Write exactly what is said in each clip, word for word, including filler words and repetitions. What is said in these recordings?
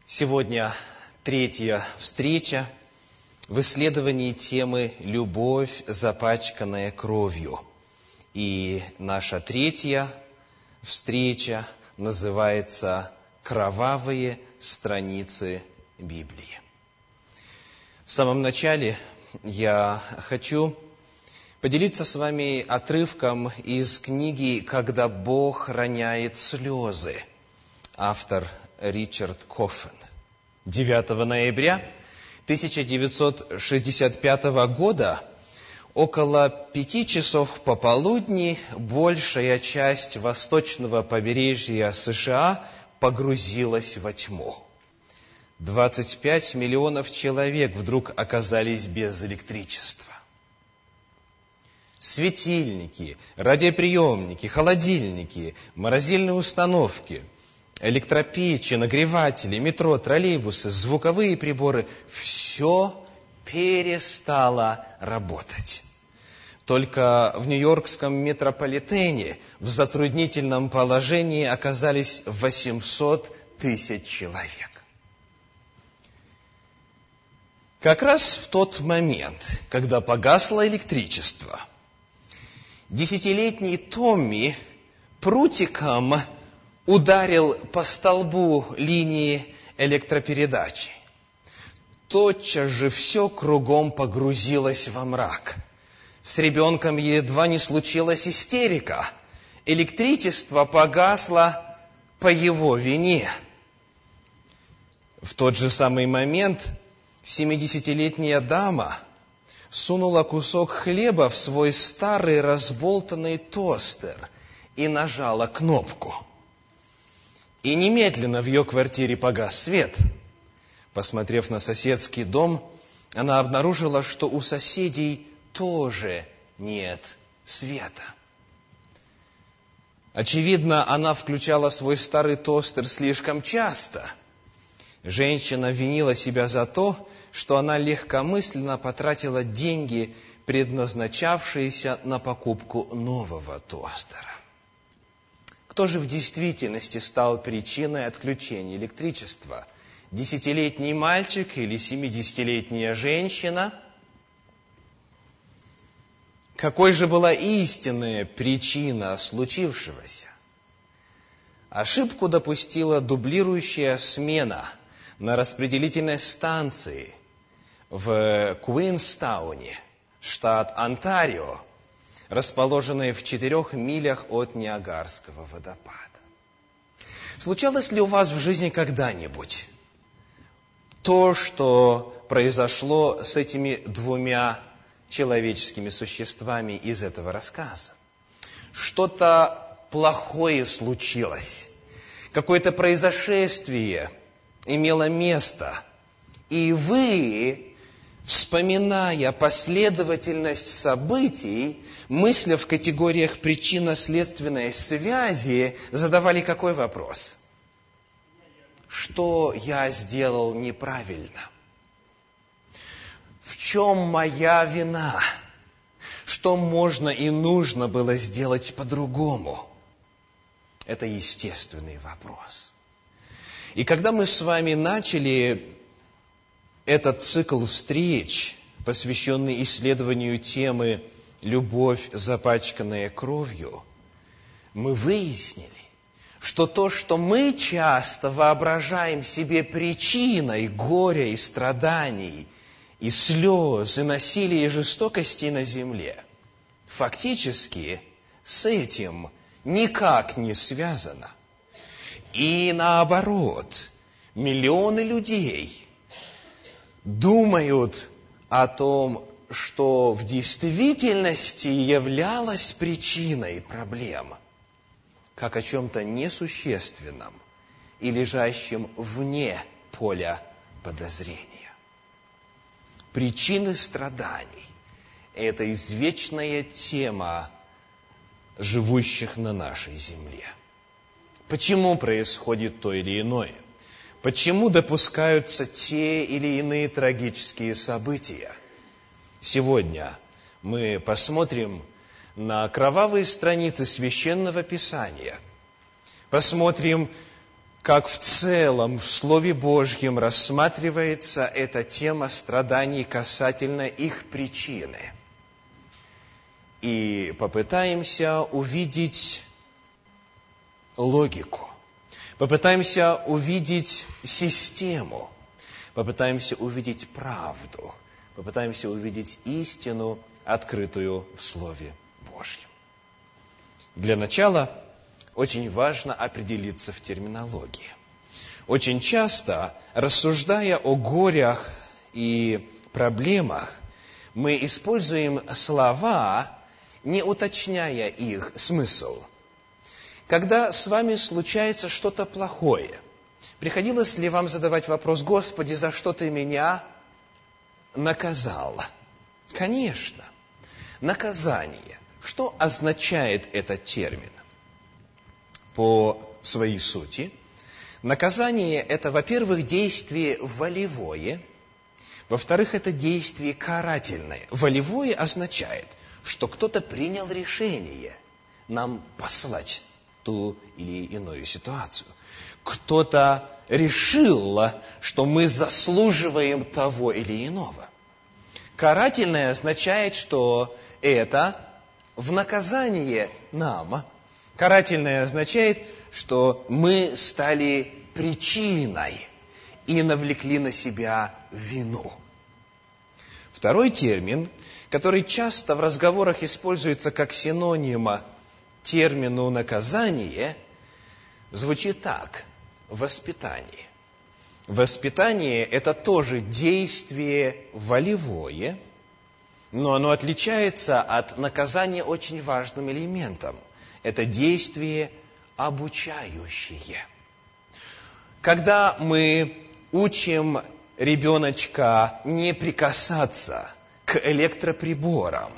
Сегодня третья встреча в исследовании темы «Любовь, запачканная кровью». И наша третья встреча называется «Кровавые страницы Библии». В самом начале я хочу поделиться с вами отрывком из книги «Когда Бог роняет слезы». Автор Ричард Коффен. девятого ноября тысяча девятьсот шестьдесят пятого года, около пяти часов пополудни, большая часть восточного побережья США погрузилась во тьму. двадцать пять миллионов человек вдруг оказались без электричества. Светильники, радиоприемники, холодильники, морозильные установки, электропечи, нагреватели, метро, троллейбусы, звуковые приборы – все перестало работать. Только в нью-йоркском метрополитене в затруднительном положении оказались восемьсот тысяч человек. Как раз в тот момент, когда погасло электричество, десятилетний Томми прутиком ударил по столбу линии электропередачи. Тотчас же все кругом погрузилось во мрак. С ребенком едва не случилась истерика. Электричество погасло по его вине. В тот же самый момент семидесятилетняя дама сунула кусок хлеба в свой старый разболтанный тостер и нажала кнопку. И немедленно в ее квартире погас свет. Посмотрев на соседский дом, она обнаружила, что у соседей тоже нет света. Очевидно, она включала свой старый тостер слишком часто. Женщина винила себя за то, что она легкомысленно потратила деньги, предназначавшиеся на покупку нового тостера. Кто же в действительности стал причиной отключения электричества? Десятилетний мальчик или семидесятилетняя женщина? Какой же была истинная причина случившегося? Ошибку допустила дублирующая смена на распределительной станции в Куинстауне, штат Онтарио, расположенной в четырех милях от Ниагарского водопада. Случалось ли у вас в жизни когда-нибудь то, что произошло с этими двумя человеческими существами из этого рассказа? Что-то плохое случилось, какое-то произошествие имело место, и вы, вспоминая последовательность событий, мысля в категориях причинно-следственной связи, задавали какой вопрос? Что я сделал неправильно? В чем моя вина? Что можно и нужно было сделать по-другому? Это естественный вопрос. И когда мы с вами начали этот цикл встреч, посвященный исследованию темы «Любовь, запачканная кровью», мы выяснили, что то, что мы часто воображаем себе причиной горя и страданий, и слез, и насилия, и жестокости на земле, фактически с этим никак не связано. И наоборот, миллионы людей думают о том, что в действительности являлось причиной проблем, как о чем-то несущественном и лежащем вне поля подозрения. Причины страданий – это извечная тема живущих на нашей земле. Почему происходит то или иное? Почему допускаются те или иные трагические события? Сегодня мы посмотрим на кровавые страницы Священного Писания, посмотрим, как в целом в Слове Божьем рассматривается эта тема страданий касательно их причины. И попытаемся увидеть логику, попытаемся увидеть систему, попытаемся увидеть правду, попытаемся увидеть истину, открытую в Слове Божьем. Для начала очень важно определиться в терминологии. Очень часто, рассуждая о горях и проблемах, мы используем слова, не уточняя их смысл. Когда с вами случается что-то плохое, приходилось ли вам задавать вопрос: «Господи, за что Ты меня наказал?» Конечно. Наказание. Что означает этот термин? По своей сути, наказание – это, во-первых, действие волевое, во-вторых, это действие карательное. Волевое означает, что кто-то принял решение нам послать ту или иную ситуацию. Кто-то решил, что мы заслуживаем того или иного. Карательное означает, что это в наказание нам. Карательное означает, что мы стали причиной и навлекли на себя вину. Второй термин, который часто в разговорах используется как синоним термину «наказание», звучит так: воспитание. Воспитание – это тоже действие волевое, но оно отличается от наказания очень важным элементом. Это действие обучающее. Когда мы учим ребеночка не прикасаться к электроприборам,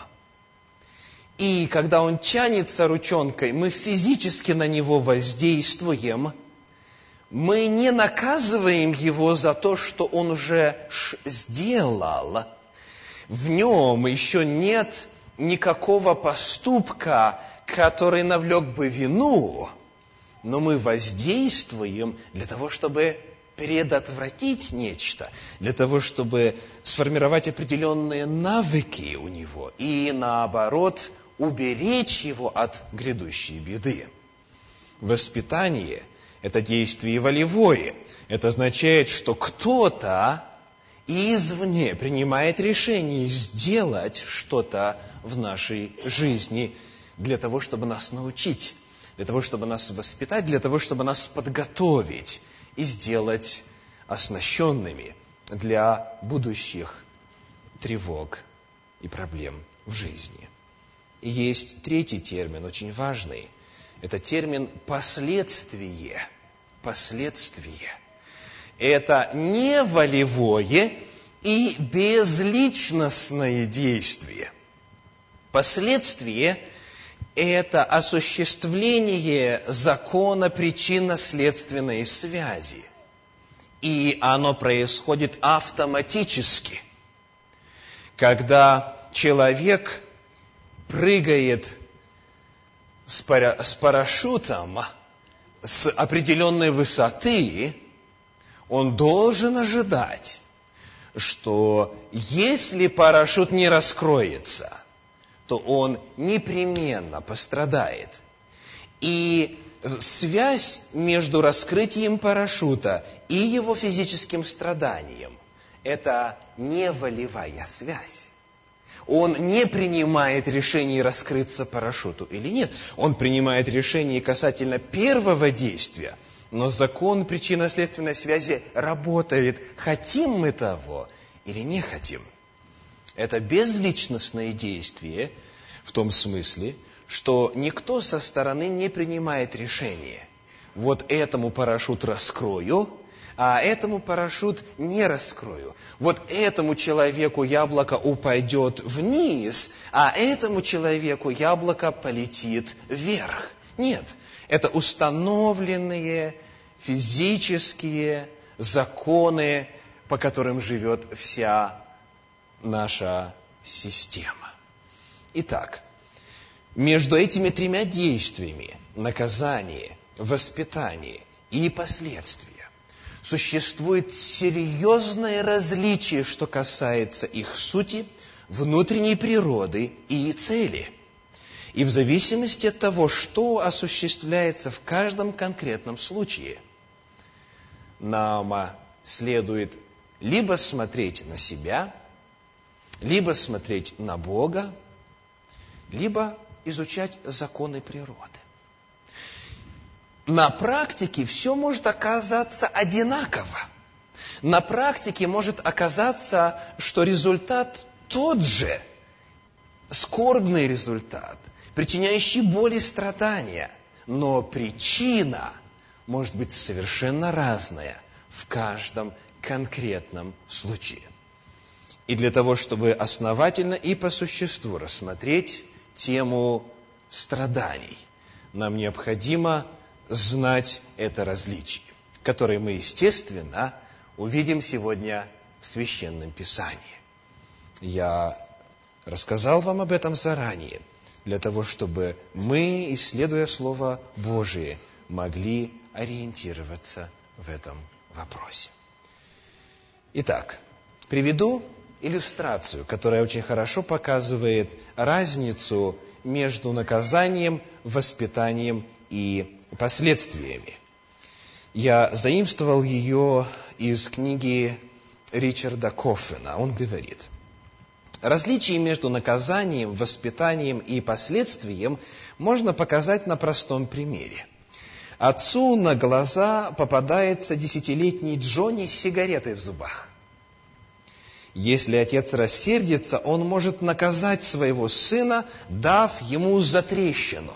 и когда он тянется ручонкой, мы физически на него воздействуем, мы не наказываем его за то, что он уже сделал. В нем еще нет никакого поступка, который навлек бы вину, но мы воздействуем для того, чтобы предотвратить нечто, для того, чтобы сформировать определенные навыки у него и, наоборот, уберечь его от грядущей беды. Воспитание – это действие волевое. Это означает, что кто-то извне принимает решение сделать что-то в нашей жизни для того, чтобы нас научить, для того, чтобы нас воспитать, для того, чтобы нас подготовить и сделать оснащенными для будущих тревог и проблем в жизни. И есть третий термин, очень важный. Это термин «последствие». Последствие. Это не волевое и безличностное действие. Последствие – это осуществление закона причинно-следственной связи. И оно происходит автоматически. Когда человек прыгает с парашютом с определенной высоты, он должен ожидать, что если парашют не раскроется, то он непременно пострадает. И связь между раскрытием парашюта и его физическим страданием – это не волевая связь. Он не принимает решение, раскрыться парашюту или нет. Он принимает решение касательно первого действия, но закон причинно-следственной связи работает, хотим мы того или не хотим. Это безличностное действие в том смысле, что никто со стороны не принимает решение. Вот этому парашют раскрою, а этому парашют не раскрою. Вот этому человеку яблоко упадет вниз, а этому человеку яблоко полетит вверх. Нет, это установленные физические законы, по которым живет вся наша система. Итак, между этими тремя действиями – наказание, воспитание и последствия. Существует серьезное различие, что касается их сути, внутренней природы и цели. И в зависимости от того, что осуществляется в каждом конкретном случае, нам следует либо смотреть на себя, либо смотреть на Бога, либо изучать законы природы. На практике все может оказаться одинаково. На практике может оказаться, что результат тот же, скорбный результат, причиняющий боль и страдания, но причина может быть совершенно разная в каждом конкретном случае. И для того, чтобы основательно и по существу рассмотреть тему страданий, нам необходимо знать это различие, которое мы, естественно, увидим сегодня в Священном Писании. Я рассказал вам об этом заранее, для того, чтобы мы, исследуя Слово Божие, могли ориентироваться в этом вопросе. Итак, приведу иллюстрацию, которая очень хорошо показывает разницу между наказанием, воспитанием и последствиями. Я заимствовал ее из книги Ричарда Коффена. Он говорит: различие между наказанием, воспитанием и последствием можно показать на простом примере. Отцу на глаза попадается десятилетний Джонни с сигаретой в зубах. Если отец рассердится, он может наказать своего сына, дав ему затрещину.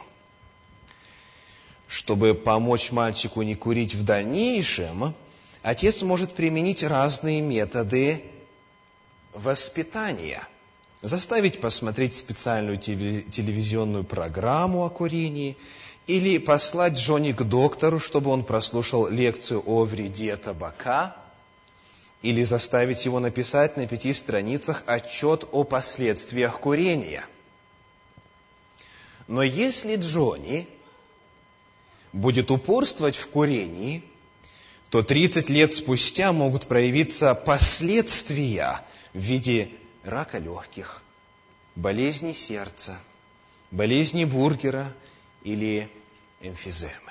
Чтобы помочь мальчику не курить в дальнейшем, отец может применить разные методы воспитания. Заставить посмотреть специальную телевизионную программу о курении, или послать Джонни к доктору, чтобы он прослушал лекцию о вреде табака, или заставить его написать на пяти страницах отчет о последствиях курения. Но если Джонни будет упорствовать в курении, то тридцать лет спустя могут проявиться последствия в виде рака легких, болезни сердца, болезни Бургера или эмфиземы.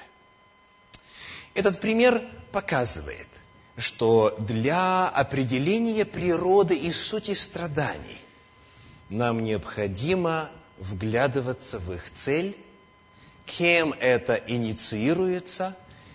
Этот пример показывает, что для определения природы и сути страданий нам необходимо вглядываться в их цель, кем это инициируется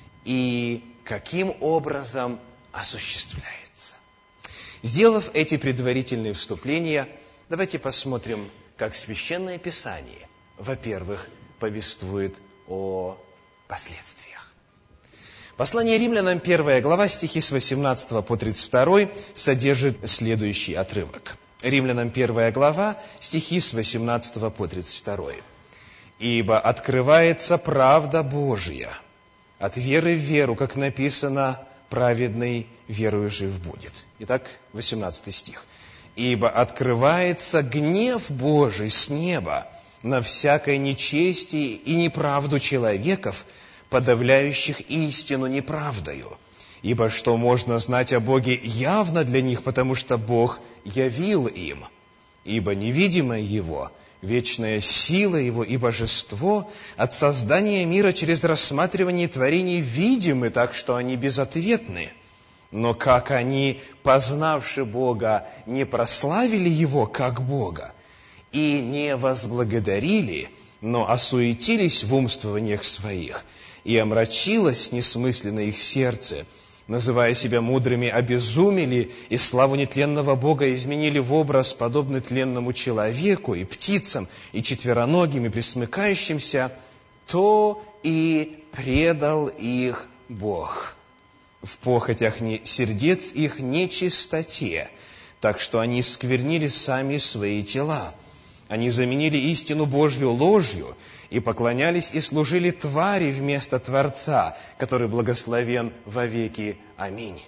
и каким образом осуществляется. Сделав эти предварительные вступления, давайте посмотрим, как Священное Писание, во-первых, повествует о последствиях. Послание Римлянам, первая глава, стихи с восемнадцатого по тридцать второй, содержит следующий отрывок. Римлянам, первая глава, стихи с восемнадцатого по тридцать второй. «Ибо открывается правда Божия, от веры в веру, как написано, праведный верою жив будет». Итак, восемнадцатый стих. «Ибо открывается гнев Божий с неба на всякое нечестие и неправду человеков, подавляющих истину неправдою. Ибо что можно знать о Боге явно для них, потому что Бог явил им. Ибо невидимое Его, вечная сила Его и божество от создания мира через рассматривание творений видимы, так что они безответны. Но как они, познавши Бога, не прославили Его как Бога и не возблагодарили, но осуетились в умствованиях своих, и омрачилось несмысленно их сердце, называя себя мудрыми, обезумели, и славу нетленного Бога изменили в образ, подобный тленному человеку, и птицам, и четвероногим, и пресмыкающимся, то и предал их Бог в похотях не, сердец их нечистоте, так что они сквернили сами свои тела. Они заменили истину Божью ложью и поклонялись и служили твари вместо Творца, который благословен вовеки. Аминь.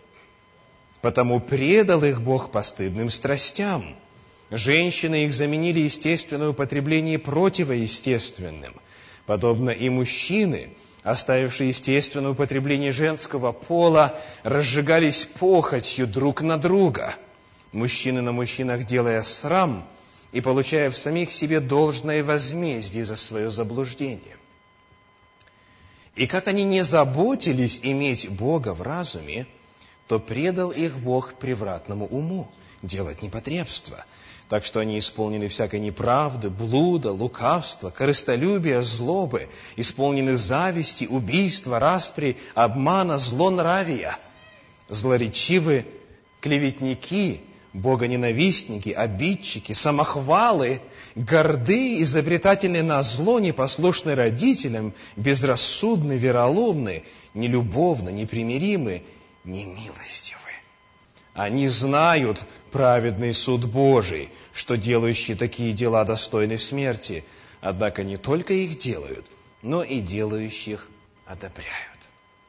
Потому предал их Бог постыдным страстям. Женщины их заменили естественное употребление противоестественным. Подобно и мужчины, оставившие естественное употребление женского пола, разжигались похотью друг на друга, мужчины на мужчинах делая срам и получая в самих себе должное возмездие за свое заблуждение. И как они не заботились иметь Бога в разуме, то предал их Бог превратному уму делать непотребство, так что они исполнены всякой неправды, блуда, лукавства, корыстолюбия, злобы, исполнены зависти, убийства, распри, обмана, злонравия, злоречивы, клеветники, богоненавистники, обидчики, самохвалы, горды, изобретательны на зло, непослушны родителям, безрассудны, вероломны, нелюбовны, непримиримы, немилостивы. Они знают праведный суд Божий, что делающие такие дела достойны смерти, однако не только их делают, но и делающих одобряют.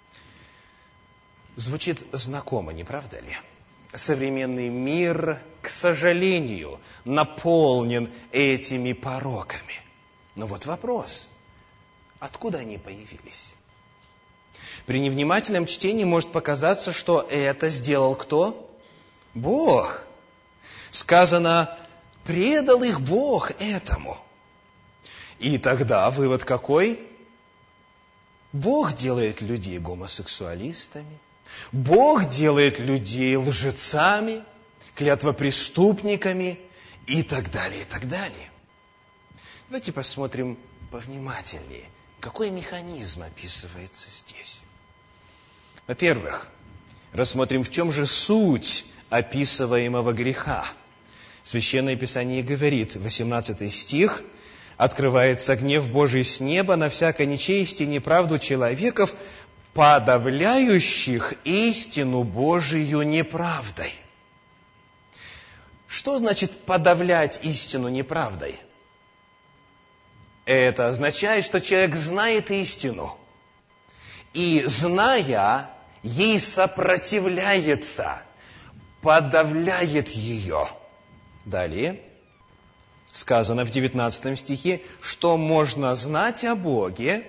Звучит знакомо, не правда ли? Современный мир, к сожалению, наполнен этими пороками. Но вот вопрос, откуда они появились? При невнимательном чтении может показаться, что это сделал кто? Бог. Сказано, предал их Бог этому. И тогда вывод какой? Бог делает людей гомосексуалистами. Бог делает людей лжецами, клятвопреступниками и так далее, и так далее. Давайте посмотрим повнимательнее, какой механизм описывается здесь. Во-первых, рассмотрим, в чем же суть описываемого греха. Священное Писание говорит, восемнадцатый стих, «Открывается гнев Божий с неба на всякое нечестие и неправду человеков, подавляющих истину Божию неправдой». Что значит подавлять истину неправдой? Это означает, что человек знает истину и, зная, ей сопротивляется, подавляет ее. Далее сказано в девятнадцатом стихе, что можно знать о Боге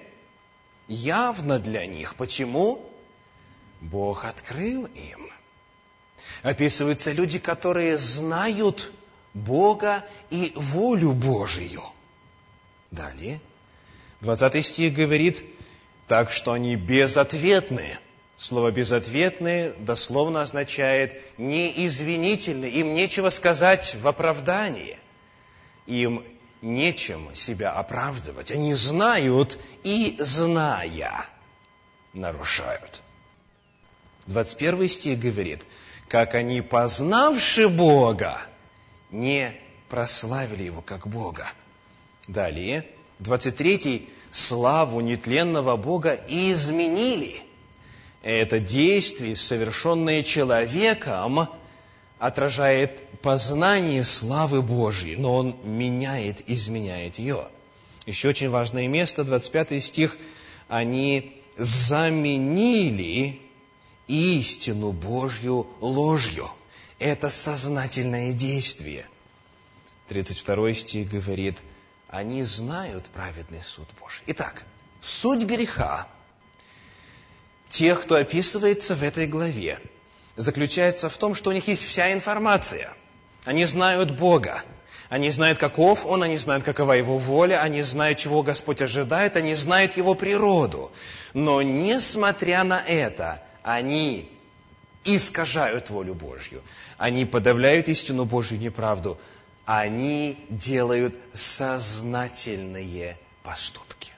явно для них. Почему? Бог открыл им. Описываются люди, которые знают Бога и волю Божию. Далее, двадцатый стих говорит, так что они безответны. Слово «безответные» дословно означает «неизвинительны». Им нечего сказать в оправдании. Им нечем себя оправдывать. Они знают и, зная, нарушают. двадцать первый стих говорит, как они, познавши Бога, не прославили Его как Бога. Далее, двадцать третий, славу нетленного Бога изменили. Это действие, совершенное человеком, отражает познание славы Божьей, но он меняет, изменяет ее. Еще очень важное место, двадцать пятый стих, они заменили истину Божью ложью. Это сознательное действие. тридцать второй стих говорит, они знают праведный суд Божий. Итак, суть греха тех, кто описывается в этой главе, заключается в том, что у них есть вся информация. Они знают Бога. Они знают, каков Он, они знают, какова Его воля, они знают, чего Господь ожидает, они знают Его природу. Но, несмотря на это, они искажают волю Божью. Они подавляют истину Божью неправду. Они делают сознательные поступки.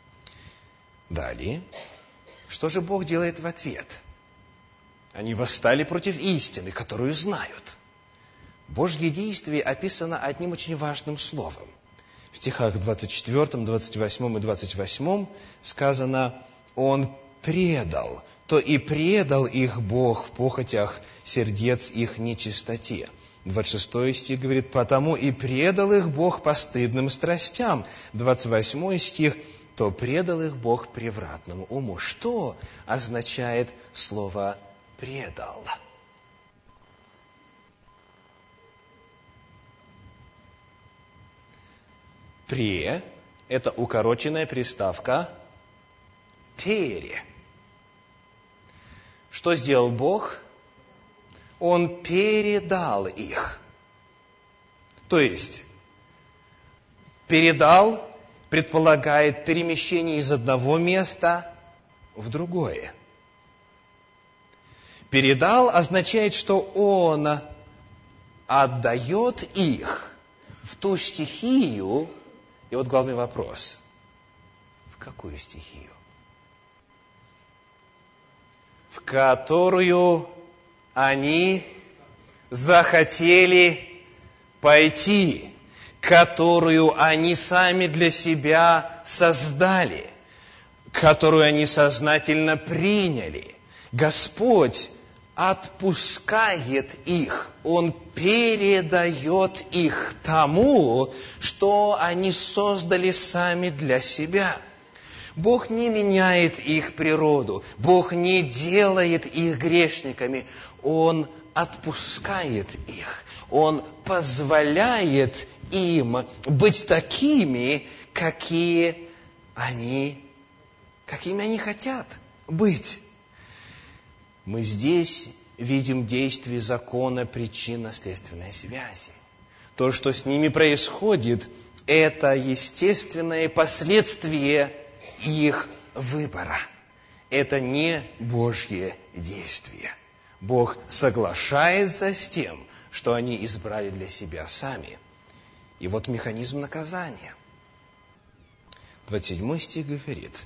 Далее, что же Бог делает в ответ? Они восстали против истины, которую знают. Божье действие описано одним очень важным словом. В стихах двадцать четвёртом, двадцать восьмом и двадцать восьмом сказано, «Он предал, то и предал их Бог в похотях сердец их нечистоте». двадцать шестой стих говорит, «Потому и предал их Бог постыдным страстям». двадцать восьмой стих, «То предал их Бог превратному уму». Что означает слово «предал»? «Пре» — это укороченная приставка «пере». Что сделал Бог? Он передал их. То есть, передал предполагает перемещение из одного места в другое. Передал означает, что Он отдает их в ту стихию. И вот главный вопрос. В какую стихию? В которую они захотели пойти, которую они сами для себя создали, которую они сознательно приняли. Господь отпускает их, Он передает их тому, что они создали сами для себя. Бог не меняет их природу, Бог не делает их грешниками, Он отпускает их, Он позволяет им быть такими, какие они, какими они хотят быть. Мы здесь видим действие закона причинно-следственной связи. То, что с ними происходит, это естественное последствие их выбора. Это не Божье действие. Бог соглашается с тем, что они избрали для себя сами. И вот механизм наказания. двадцать седьмой стих говорит: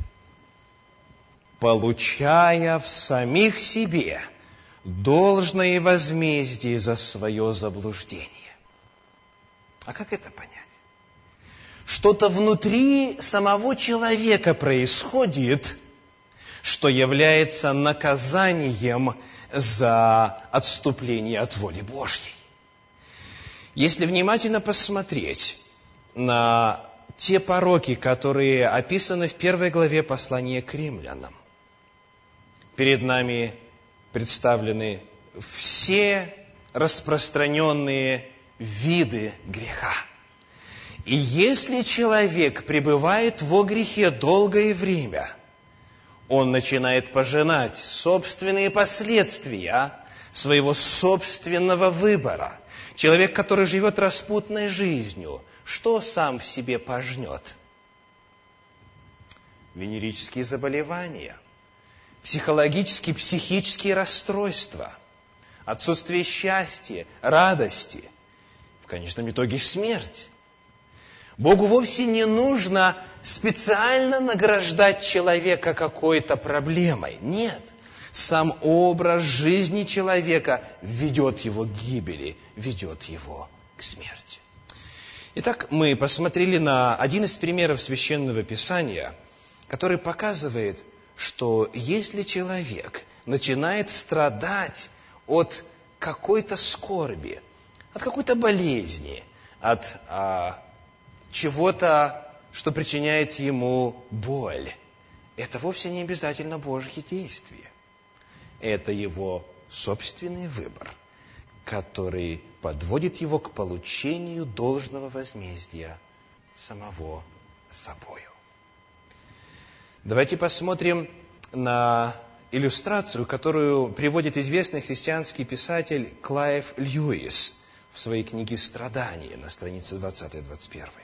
«Получая в самих себе должное возмездие за свое заблуждение». А как это понять? Что-то внутри самого человека происходит, что является наказанием за отступление от воли Божьей. Если внимательно посмотреть на те пороки, которые описаны в первой главе послания к римлянам, перед нами представлены все распространенные виды греха. И если человек пребывает во грехе долгое время, он начинает пожинать собственные последствия своего собственного выбора. Человек, который живет распутной жизнью, что сам в себе пожнет? Венерические заболевания, психологические, психические расстройства, отсутствие счастья, радости, в конечном итоге смерть. Богу вовсе не нужно специально награждать человека какой-то проблемой. Нет. Сам образ жизни человека ведет его к гибели, ведет его к смерти. Итак, мы посмотрели на один из примеров Священного Писания, который показывает, что если человек начинает страдать от какой-то скорби, от какой-то болезни, от а, чего-то, что причиняет ему боль, это вовсе не обязательно Божье действие. Это его собственный выбор, который подводит его к получению должного возмездия самого собою. Давайте посмотрим на иллюстрацию, которую приводит известный христианский писатель Клайв Льюис в своей книге «Страдания» на странице двадцатой-двадцать первой.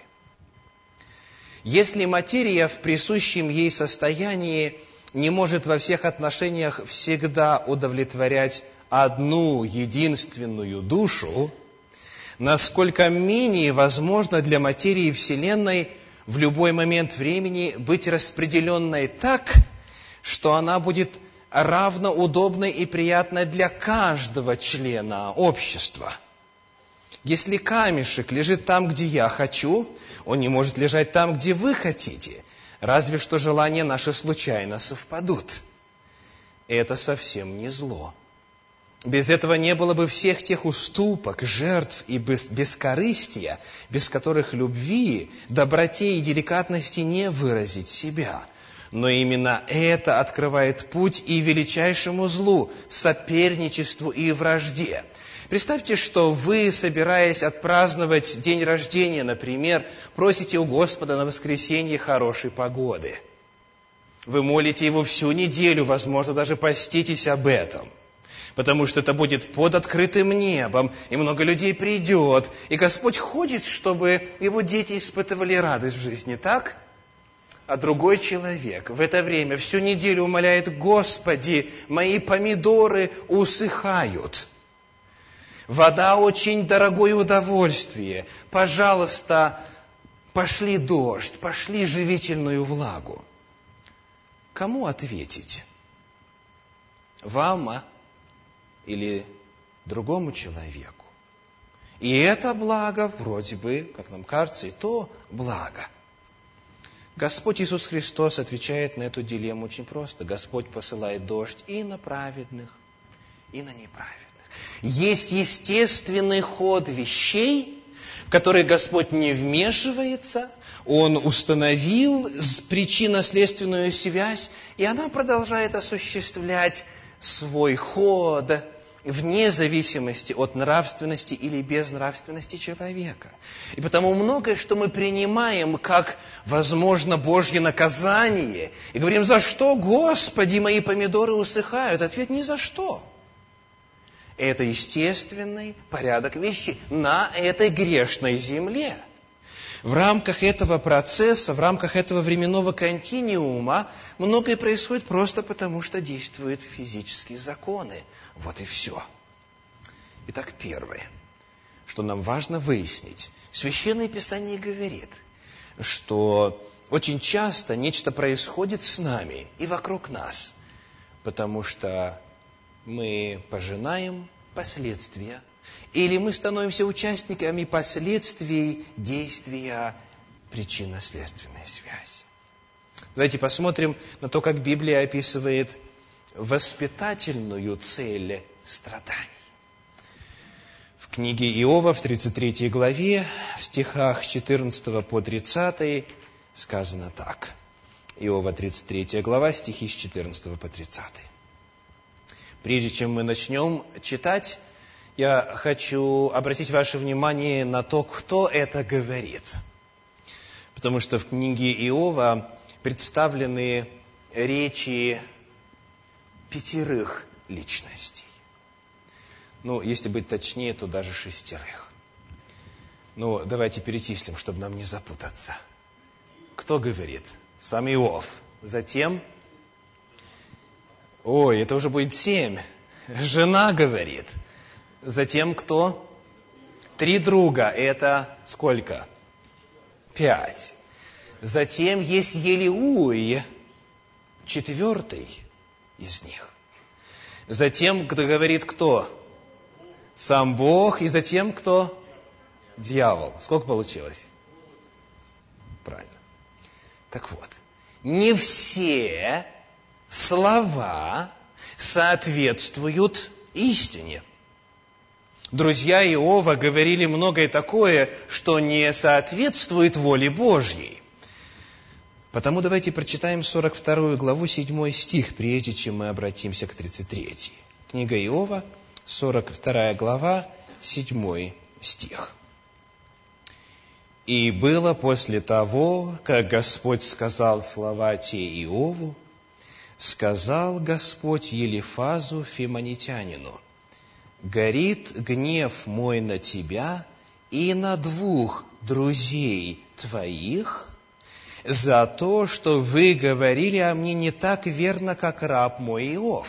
Если материя в присущем ей состоянии не может во всех отношениях всегда удовлетворять одну единственную душу, насколько менее возможно для материи Вселенной в любой момент времени быть распределенной так, что она будет равно удобной и приятной для каждого члена общества. Если камешек лежит там, где я хочу, он не может лежать там, где вы хотите, разве что желания наши случайно совпадут. Это совсем не зло. Без этого не было бы всех тех уступок, жертв и бескорыстия, без которых любви, доброте и деликатности не выразить себя. Но именно это открывает путь и величайшему злу, соперничеству и вражде. Представьте, что вы, собираясь отпраздновать день рождения, например, просите у Господа на воскресенье хорошей погоды. Вы молите Его всю неделю, возможно, даже поститесь об этом. Потому что это будет под открытым небом, и много людей придет. И Господь хочет, чтобы Его дети испытывали радость в жизни, так? А другой человек в это время всю неделю умоляет: «Господи, мои помидоры усыхают. Вода очень дорогое удовольствие. Пожалуйста, пошли дождь, пошли живительную влагу». Кому ответить? Вам, а? Или другому человеку? И это благо, вроде бы, как нам кажется, и то благо. Господь Иисус Христос отвечает на эту дилемму очень просто. Господь посылает дождь и на праведных, и на неправедных. Есть естественный ход вещей, в которые Господь не вмешивается. Он установил причинно-следственную связь, и она продолжает осуществлять свой ход вне зависимости от нравственности или безнравственности человека. И потому многое, что мы принимаем как, возможно, Божье наказание, и говорим: «За что, Господи, мои помидоры усыхают?» Ответ: ни за что. Это естественный порядок вещей на этой грешной земле. В рамках этого процесса, в рамках этого временного континуума многое происходит просто потому, что действуют физические законы. Вот и все. Итак, первое, что нам важно выяснить. Священное Писание говорит, что очень часто нечто происходит с нами и вокруг нас, потому что мы пожинаем последствия, или мы становимся участниками последствий действия причинно-следственной связи. Давайте посмотрим на то, как Библия описывает воспитательную цель страданий. В книге Иова, в тридцать третьей главе, в стихах с четырнадцатого по тридцатый сказано так. Иова, тридцать третья глава, стихи с четырнадцатого по тридцатый. Прежде чем мы начнем читать, я хочу обратить ваше внимание на то, кто это говорит. Потому что в книге Иова представлены речи пятерых личностей. Ну, если быть точнее, то даже шестерых. Ну, давайте перечислим, чтобы нам не запутаться. Кто говорит? Сам Иов. Затем... Ой, это уже будет семь. Жена говорит. Затем кто? Три друга. Это сколько? Пять. Затем есть Елиуй, четвертый из них. Затем говорит кто? Сам Бог. И затем кто? Дьявол. Сколько получилось? Правильно. Так вот, не все слова соответствуют истине. Друзья Иова говорили многое такое, что не соответствует воле Божьей. Потому давайте прочитаем сорок вторую главу, седьмой стих, прежде чем мы обратимся к тридцать третьей. Книга Иова, сорок вторая глава, седьмой стих. «И было после того, как Господь сказал слова те Иову, сказал Господь Елифазу Фимонитянину: горит гнев мой на тебя и на двух друзей твоих за то, что вы говорили о мне не так верно, как раб мой Иов.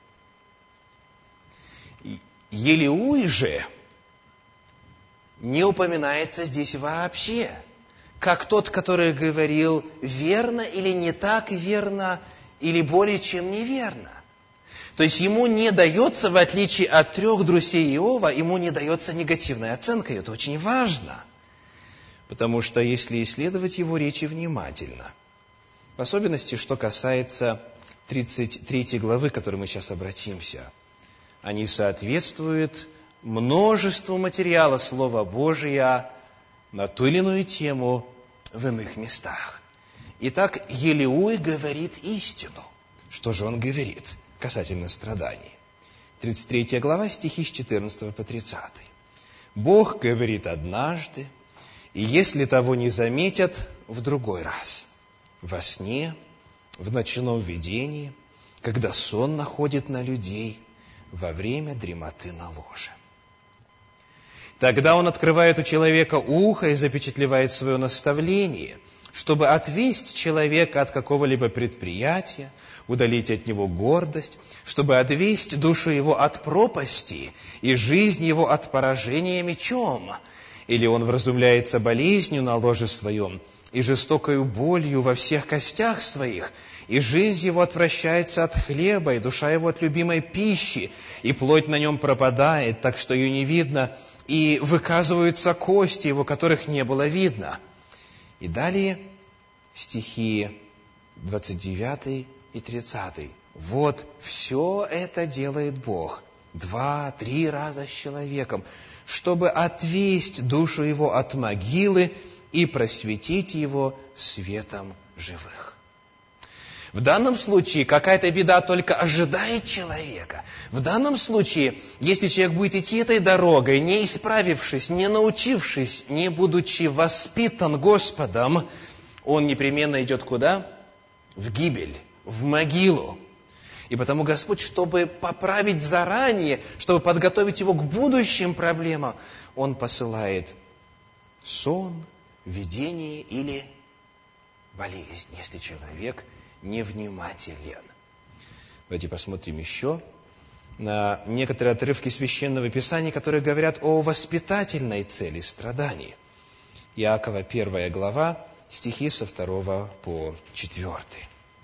Елиуй же не упоминается здесь вообще, как тот, который говорил верно или не так верно, или более чем неверно. То есть ему не дается, в отличие от трех друзей Иова, ему не дается негативная оценка. И это очень важно. Потому что если исследовать его речи внимательно, в особенности, что касается тридцать третьей главы, к которой мы сейчас обратимся, они соответствуют множеству материала Слова Божия на ту или иную тему в иных местах. Итак, Елеуй говорит истину. Что же он говорит касательно страданий? тридцать третья глава, стихи с четырнадцатого по тридцатый. «Бог говорит однажды, и если того не заметят, в другой раз, во сне, в ночном видении, когда сон находит на людей, во время дремоты на ложе. Тогда он открывает у человека ухо и запечатлевает свое наставление, чтобы отвесть человека от какого-либо предприятия, удалить от него гордость, чтобы отвесть душу его от пропасти и жизнь его от поражения мечом. Или он вразумляется болезнью на ложе своем и жестокою болью во всех костях своих, и жизнь его отвращается от хлеба, и душа его от любимой пищи, и плоть на нем пропадает, так что ее не видно, и выказываются кости его, которых не было видно». И далее стихи двадцать девятый и тридцатый. «Вот все это делает Бог два-три раза с человеком, чтобы отвесть душу его от могилы и просветить его светом живых». В данном случае какая-то беда только ожидает человека. В данном случае, если человек будет идти этой дорогой, не исправившись, не научившись, не будучи воспитан Господом, он непременно идет куда? В гибель, в могилу. И потому Господь, чтобы поправить заранее, чтобы подготовить его к будущим проблемам, Он посылает сон, видение или болезнь, если человек невнимателен. Давайте посмотрим еще на некоторые отрывки Священного Писания, которые говорят о воспитательной цели страданий. Иакова, первая глава, стихи со второго по четвертый.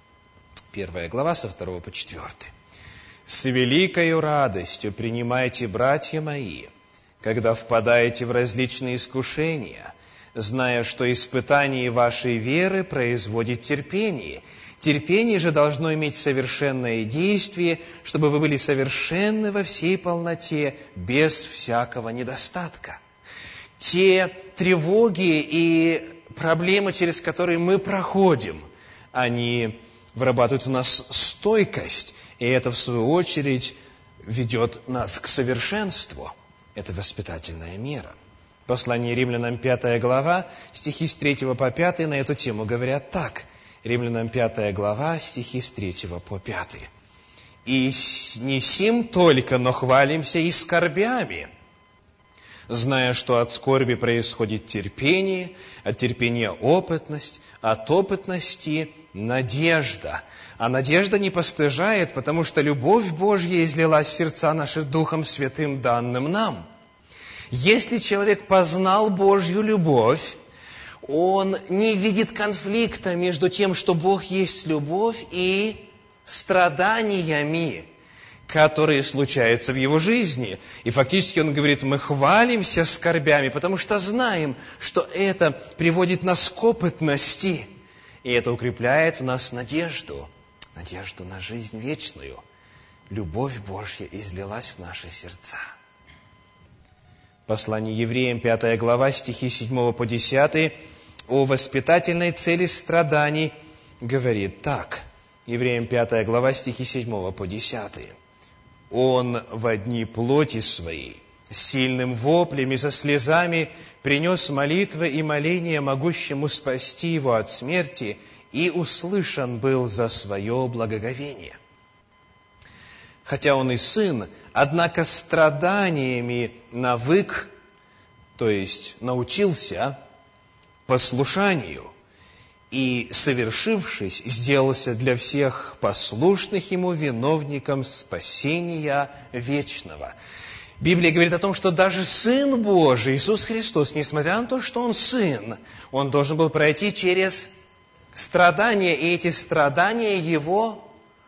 Первая глава, со второго по четвертый. «С великою радостью принимайте, братья мои, когда впадаете в различные искушения, зная, что испытание вашей веры производит терпение. Терпение же должно иметь совершенное действие, чтобы вы были совершенны во всей полноте, без всякого недостатка». Те тревоги и проблемы, через которые мы проходим, они вырабатывают в нас стойкость, и это, в свою очередь, ведет нас к совершенству. Это воспитательная мера. Послание Римлянам, пятая глава, стихи с третьего по пятый на эту тему говорят так. Римлянам, пятая глава, стихи с третьего по пятый. «И не сим только, но хвалимся и скорбями, зная, что от скорби происходит терпение, от терпения опытность, от опытности надежда. А надежда не постыжает, потому что любовь Божья излилась в сердца наши Духом Святым, данным нам». Если человек познал Божью любовь, он не видит конфликта между тем, что Бог есть любовь, и страданиями, которые случаются в его жизни. И фактически он говорит, мы хвалимся скорбями, потому что знаем, что это приводит нас к опытности, и это укрепляет в нас надежду, надежду на жизнь вечную. Любовь Божья излилась в наши сердца. Послание Евреям, пятая глава, стихи с седьмого по десятый, о воспитательной цели страданий говорит так. Евреям, пятая глава, стихи с седьмого по десятый. «Он во дни плоти своей, с сильным воплем и со слезами принес молитвы и моления могущему спасти его от смерти, и услышан был за свое благоговение. Хотя он и сын, однако страданиями навык, то есть научился послушанию, и, совершившись, сделался для всех послушных ему виновником спасения вечного». Библия говорит о том, что даже Сын Божий, Иисус Христос, несмотря на то, что Он Сын, Он должен был пройти через страдания, и эти страдания Его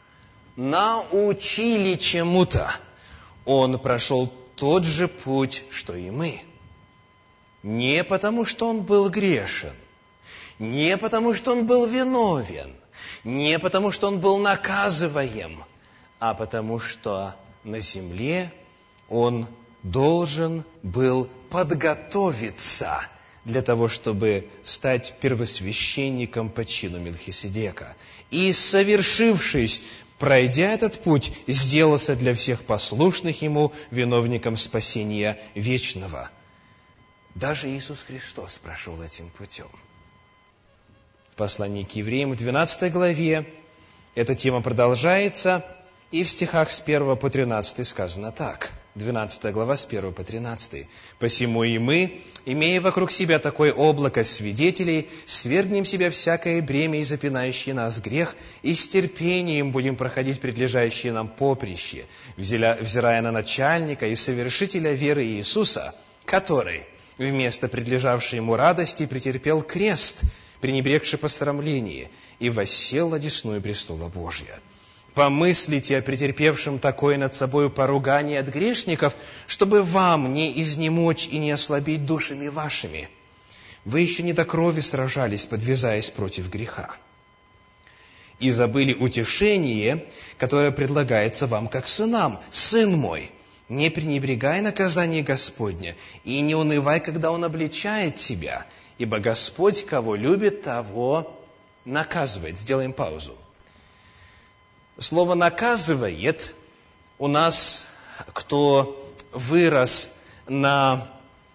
научили чему-то. Он прошел тот же путь, что и мы. Не потому, что Он был грешен, не потому, что Он был виновен, не потому, что Он был наказываем, а потому, что на земле Он должен был подготовиться для того, чтобы стать первосвященником по чину Мелхиседека. И, совершившись, пройдя этот путь, сделался для всех послушных Ему виновником спасения вечного. Даже Иисус Христос прошел этим путем. В послании к евреям в двенадцатой главе эта тема продолжается, и в стихах с первого по тринадцатый сказано так. двенадцатая глава, с первого по тринадцатый. «Посему и мы, имея вокруг себя такое облако свидетелей, свергнем себя всякое бремя и запинающий нас грех, и с терпением будем проходить предлежащее нам поприще, взирая на начальника и совершителя веры Иисуса, который, вместо предлежавшей ему радости, претерпел крест, пренебрегши посрамление, и воссел одесную престола Божия. Помыслите о претерпевшем такое над собою поругание от грешников, чтобы вам не изнемочь и не ослабить душами вашими. Вы еще не до крови сражались, подвязаясь против греха. И забыли утешение, которое предлагается вам как сынам. Сын мой, не пренебрегай наказание Господня, и не унывай, когда Он обличает тебя, ибо Господь, кого любит, того наказывает». Сделаем паузу. Слово «наказывает» у нас, кто вырос на,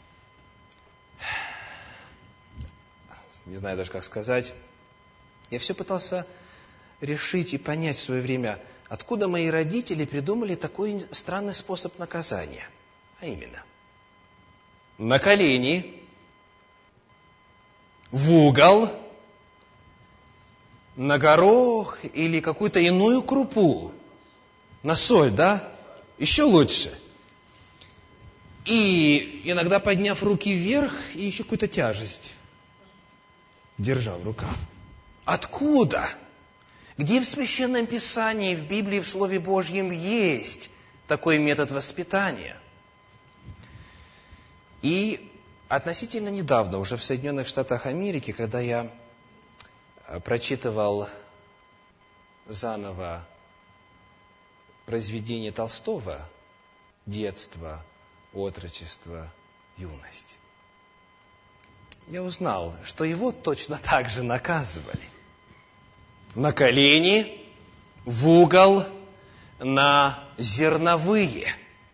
не знаю даже как сказать, я все пытался решить и понять в свое время, откуда мои родители придумали такой странный способ наказания. А именно, на колени, в угол, на горох или какую-то иную крупу, на соль, да? Еще лучше. И иногда, подняв руки вверх, и еще какую-то тяжесть держа в руках. Откуда? Где в Священном Писании, в Библии, в Слове Божьем есть такой метод воспитания? И относительно недавно, уже в Соединенных Штатах Америки, когда я прочитывал заново произведение Толстого «Детство, отрочество, юность», я узнал, что его точно так же наказывали. На колени, в угол, на зерновые.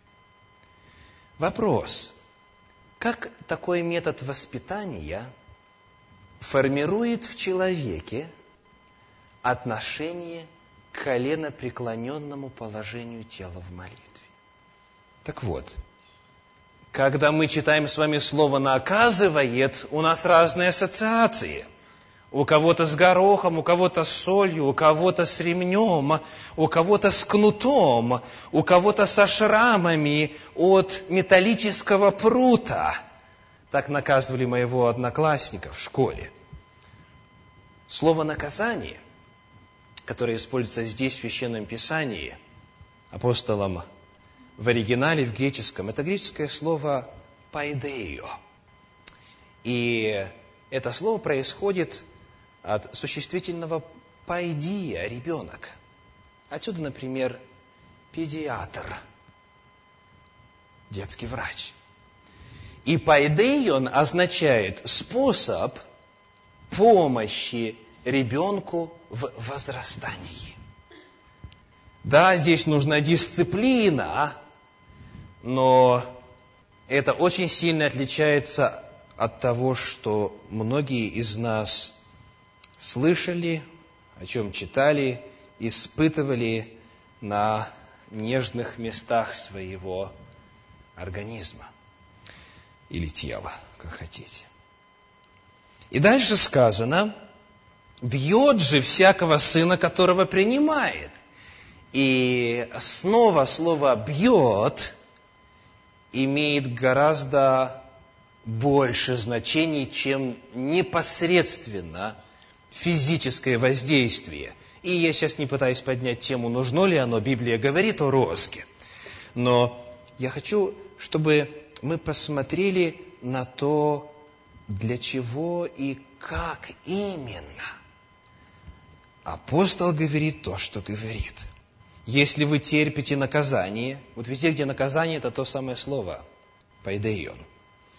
Вопрос: как такой метод воспитания формирует в человеке отношение к коленопреклоненному положению тела в молитве? Так вот, когда мы читаем с вами слово «наказывает», у нас разные ассоциации. У кого-то с горохом, у кого-то с солью, у кого-то с ремнем, у кого-то с кнутом, у кого-то со шрамами от металлического прута. Так наказывали моего одноклассника в школе. Слово «наказание», которое используется здесь в Священном Писании апостолом в оригинале, в греческом, это греческое слово «пайдеио». И это слово происходит от существительного «пайдия», ребенок. Отсюда, например, педиатр, детский врач. И «пайдейон» означает способ помощи ребенку в возрастании. Да, здесь нужна дисциплина, но это очень сильно отличается от того, что многие из нас слышали, о чем читали, испытывали на нежных местах своего организма или тела, как хотите. И дальше сказано: «Бьет же всякого сына, которого принимает». И снова слово «бьет» имеет гораздо больше значений, чем непосредственно физическое воздействие. И я сейчас не пытаюсь поднять тему, нужно ли оно, Библия говорит о розге. Но я хочу, чтобы мы посмотрели на то, для чего и как именно апостол говорит то, что говорит. Если вы терпите наказание, вот везде, где наказание, это то самое слово «пайдейон».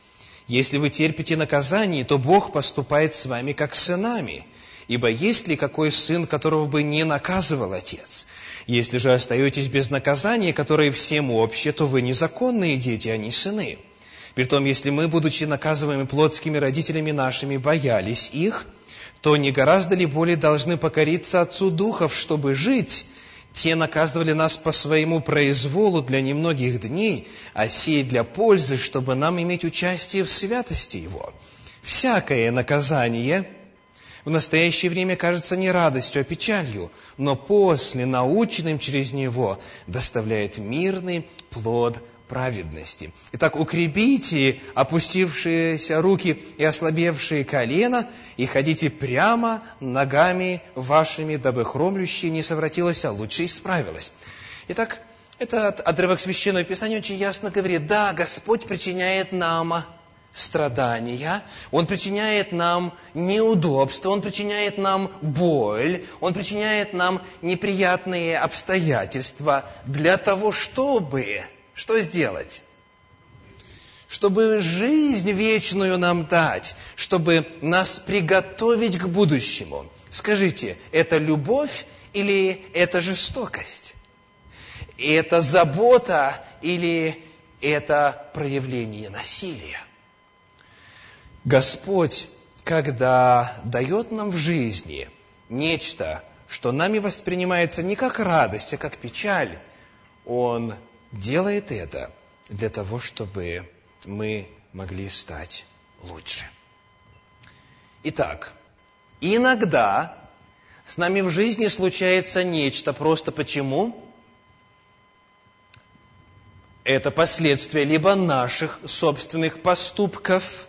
Если вы терпите наказание, то Бог поступает с вами как с сынами. Ибо есть ли какой сын, которого бы не наказывал отец? Если же остаетесь без наказания, которое всем обще, то вы незаконные дети, а не сыны. Притом, если мы, будучи наказываемы плотскими родителями нашими, боялись их, то не гораздо ли более должны покориться Отцу Духов, чтобы жить? Те наказывали нас по своему произволу для немногих дней, а сей для пользы, чтобы нам иметь участие в святости Его. Всякое наказание в настоящее время кажется не радостью, а печалью, но после, наученным через него, доставляет мирный плод праведности. Итак, укрепите опустившиеся руки и ослабевшие колена, и ходите прямо ногами вашими, дабы хромлющее не совратилось, а лучше исправилось. Итак, этот отрывок Священного Писания очень ясно говорит: да, Господь причиняет нам страдания, Он причиняет нам неудобства, Он причиняет нам боль, Он причиняет нам неприятные обстоятельства для того, чтобы... Что сделать? Чтобы жизнь вечную нам дать, чтобы нас приготовить к будущему. Скажите, это любовь или это жестокость? Это забота или это проявление насилия? Господь, когда дает нам в жизни нечто, что нами воспринимается не как радость, а как печаль, Он делает это для того, чтобы мы могли стать лучше. Итак, иногда с нами в жизни случается нечто просто почему? Это последствия либо наших собственных поступков,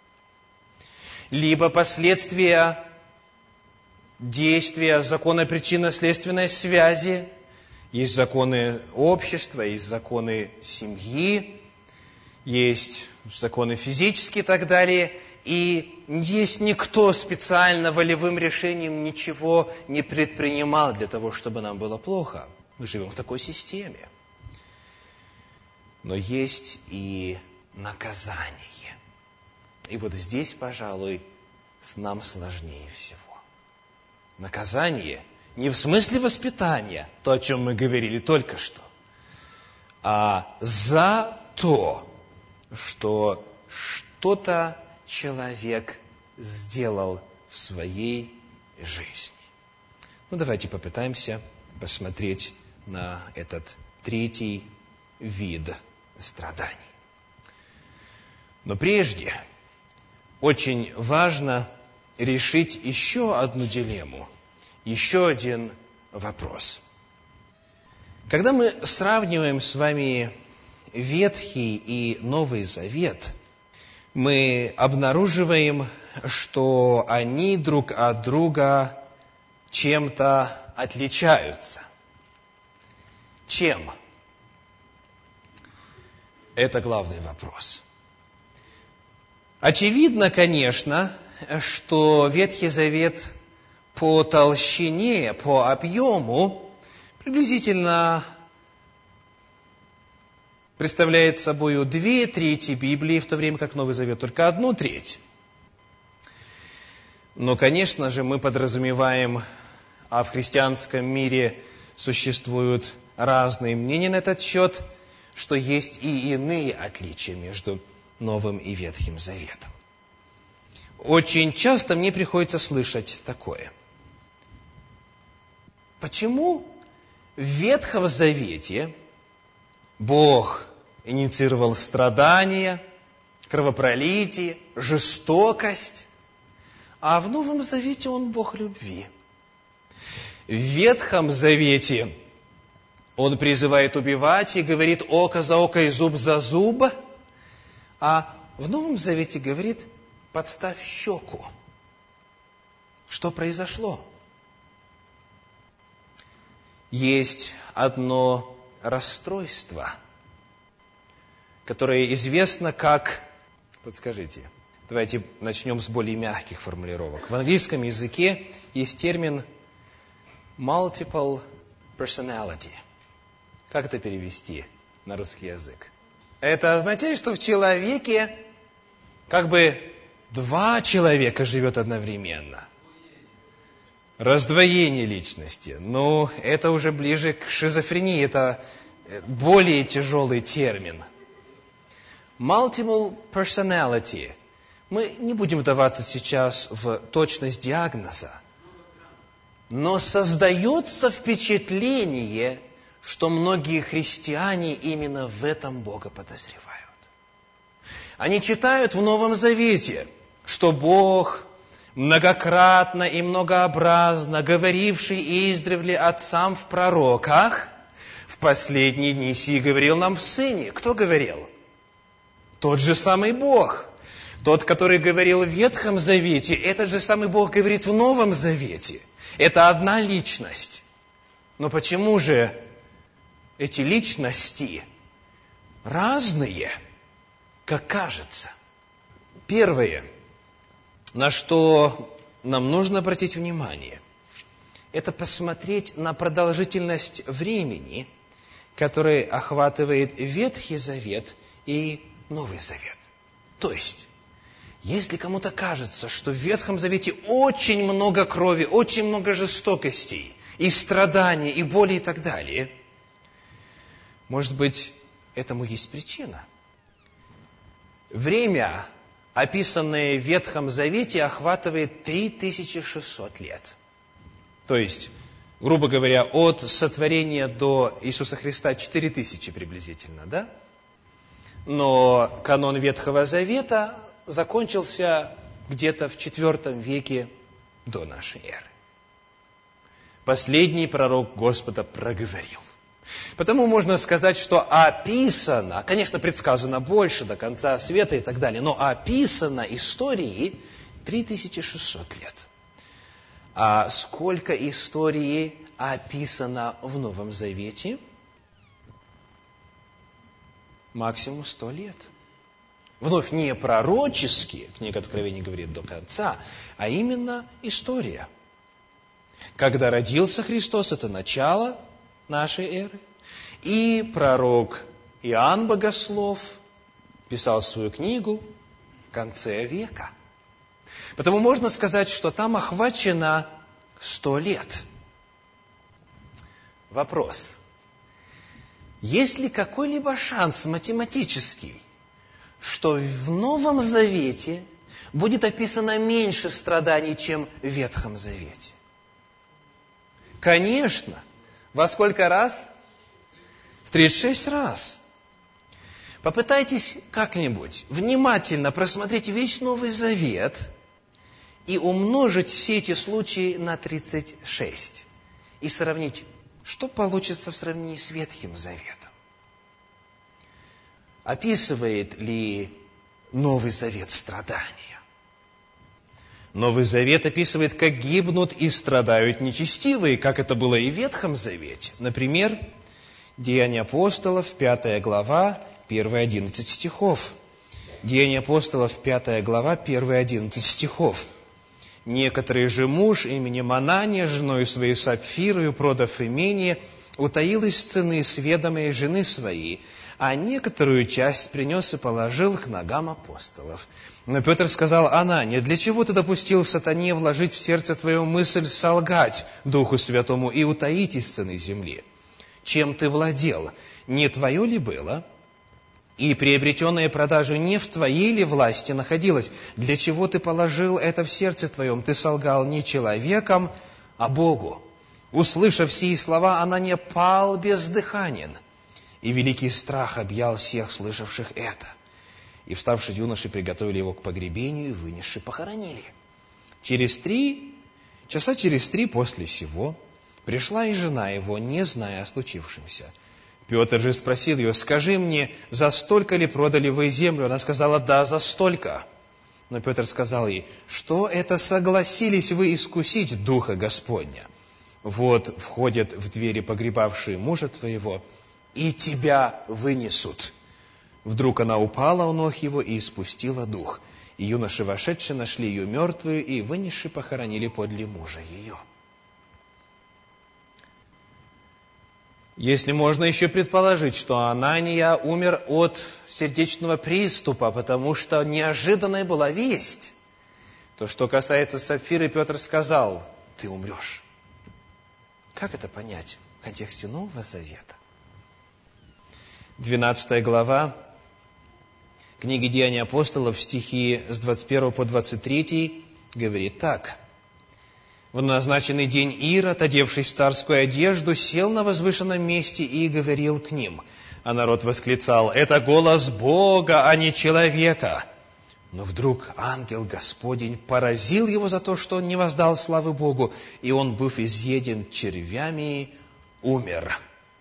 либо последствия действия закона причинно-следственной связи. Есть законы общества, есть законы семьи, есть законы физические и так далее. И есть никто специально волевым решением ничего не предпринимал для того, чтобы нам было плохо. Мы живем в такой системе. Но есть и наказание. И вот здесь, пожалуй, с нам сложнее всего. Наказание не в смысле воспитания, то, о чем мы говорили только что, а за то, что что-то человек сделал в своей жизни. Ну, давайте попытаемся посмотреть на этот третий вид страданий. Но прежде очень важно решить еще одну дилемму, еще один вопрос. Когда мы сравниваем с вами Ветхий и Новый Завет, мы обнаруживаем, что они друг от друга чем-то отличаются. Чем? Это главный вопрос. Очевидно, конечно, что Ветхий Завет по толщине, по объему приблизительно представляет собой две трети Библии, в то время как Новый Завет только одну треть. Но, конечно же, мы подразумеваем, а в христианском мире существуют разные мнения на этот счет, что есть и иные отличия между Новым и Ветхим Заветом. Очень часто мне приходится слышать такое. Почему в Ветхом Завете Бог инициировал страдания, кровопролитие, жестокость, а в Новом Завете Он Бог любви? В Ветхом Завете Он призывает убивать и говорит око за око и зуб за зуб, а в Новом Завете говорит подставь щеку. Что произошло? Есть одно расстройство, которое известно как... Подскажите. Давайте начнем с более мягких формулировок. В английском языке есть термин multiple personality. Как это перевести на русский язык? Это означает, что в человеке как бы два человека живет одновременно. Раздвоение личности. Ну, это уже ближе к шизофрении, это более тяжелый термин. Multiple personality. Мы не будем вдаваться сейчас в точность диагноза, но создается впечатление, что многие христиане именно в этом Бога подозревают. Они читают в Новом Завете, что Бог, многократно и многообразно говоривший издревле отцам в пророках, в последние дни сии говорил нам в Сыне. Кто говорил? Тот же самый Бог. Тот, который говорил в Ветхом Завете, этот же самый Бог говорит в Новом Завете. Это одна личность. Но почему же эти личности разные, как кажется? Первое, на что нам нужно обратить внимание, это посмотреть на продолжительность времени, который охватывает Ветхий Завет и Новый Завет. То есть, если кому-то кажется, что в Ветхом Завете очень много крови, очень много жестокостей, и страданий, и боли, и так далее, может быть, этому есть причина. Время, описанное в Ветхом Завете, охватывает три тысячи шестьсот лет. То есть, грубо говоря, от сотворения до Иисуса Христа четыре тысячи приблизительно, да? Но канон Ветхого Завета закончился где-то в четвертом веке до нашей эры. Последний пророк Господа проговорил. Потому можно сказать, что описано, конечно, предсказано больше до конца света и так далее, но описано истории три тысячи шестьсот лет. А сколько историй описано в Новом Завете? Максимум сто лет. Вновь не пророческие, книга Откровения говорит до конца, а именно история. Когда родился Христос, это начало нашей эры. И пророк Иоанн Богослов писал свою книгу в конце века. Потому можно сказать, что там охвачено сто лет. Вопрос. Есть ли какой-либо шанс математический, что в Новом Завете будет описано меньше страданий, чем в Ветхом Завете? Конечно. Во сколько раз? В тридцать шесть раз. Попытайтесь как-нибудь внимательно просмотреть весь Новый Завет и умножить все эти случаи на тридцать шесть. И сравнить, что получится в сравнении с Ветхим Заветом. Описывает ли Новый Завет страдания? Новый Завет описывает, как гибнут и страдают нечестивые, как это было и в Ветхом Завете. Например, Деяния апостолов, пятая глава, первые одиннадцать стихов. Деяния апостолов, пятая глава, первые одиннадцать стихов. «Некоторый же муж именем Анания, женою своей Сапфирою, продав имение, утаил из цены с ведомой жены своей, а некоторую часть принес и положил к ногам апостолов. Но Петр сказал: Анания, для чего ты допустил сатане вложить в сердце твою мысль солгать Духу Святому и утаить из цены земли? Чем ты владел? Не твое ли было? И приобретенное продажу не в твоей ли власти находилось? Для чего ты положил это в сердце твоем? Ты солгал не человеком, а Богу». Услышав сии слова, Анания пал бездыханен, и великий страх объял всех слышавших это. И, вставши юноши, приготовили его к погребению, и, вынесши, похоронили. Через три, часа через три после сего, пришла и жена его, не зная о случившемся. Петр же спросил ее: «Скажи мне, за столько ли продали вы землю?» Она сказала: «Да, за столько». Но Петр сказал ей: «Что это согласились вы искусить Духа Господня? Вот входят в двери погребавшие мужа твоего, и тебя вынесут». Вдруг она упала у ног его и испустила дух. И юноши, вошедшие, нашли ее мертвую, и, вынесши, похоронили подле мужа ее. Если можно еще предположить, что Анания умер от сердечного приступа, потому что неожиданная была весть, то, что касается Сапфиры, Петр сказал: ты умрешь. Как это понять в контексте Нового Завета? двенадцатая глава книги Деяний апостолов, стихи с двадцать первого по двадцать третий, говорит так. В назначенный день Ирод, одевшись в царскую одежду, сел на возвышенном месте и говорил к ним. А народ восклицал: это голос Бога, а не человека. Но вдруг ангел Господень поразил его за то, что он не воздал славы Богу, и он, быв изъеден червями, умер.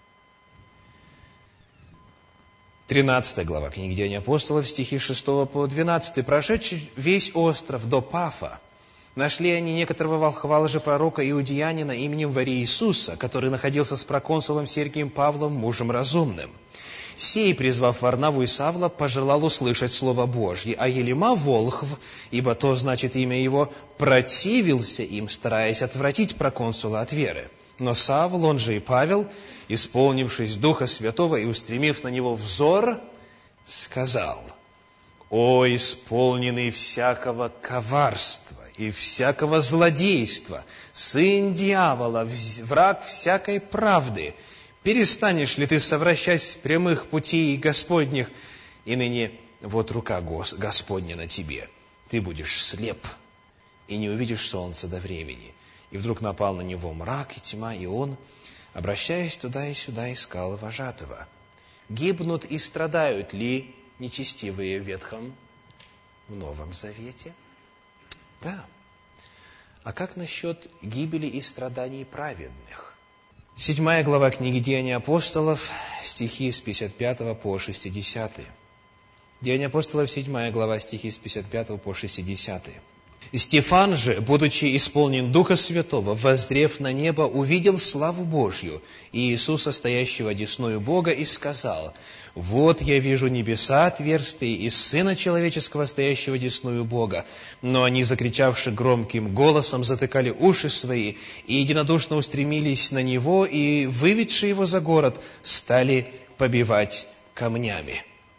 тринадцатая глава книги Деяний апостолов, стихи с шестого по двенадцатый. Прошедший весь остров до Пафа, нашли они некоторого волхва лжепророка иудеянина именем Вари Иисуса, который находился с проконсулом Сергием Павлом, мужем разумным. Сей, призвав Варнаву и Савла, пожелал услышать Слово Божье, а Елима волхв, ибо то значит имя его, противился им, стараясь отвратить проконсула от веры. Но Савл, он же и Павел, исполнившись Духа Святого и устремив на него взор, сказал: «О, исполненный всякого коварства и всякого злодейства, сын дьявола, враг всякой правды, перестанешь ли ты совращать с прямых путей Господних, и ныне вот рука Господня на тебе. Ты будешь слеп и не увидишь солнца до времени». И вдруг напал на него мрак и тьма, и он, обращаясь туда и сюда, искал вожатого. Гибнут и страдают ли нечестивые в Ветхом, в Новом Завете? Да. А как насчет гибели и страданий праведных? Седьмая глава книги Деяний апостолов, стихи с пятьдесят пятого по шестидесятый. Деяния апостолов, седьмая глава, стихи с пятьдесят пятого по шестидесятый. Стефан же, будучи исполнен Духа Святого, воззрев на небо, увидел славу Божью и Иисуса, стоящего одесную Бога, и сказал: «Вот я вижу небеса отверстые и Сына Человеческого, стоящего одесную Бога». Но они, закричавши громким голосом, затыкали уши свои и единодушно устремились на Него, и, выведши Его за город, стали побивать камнями.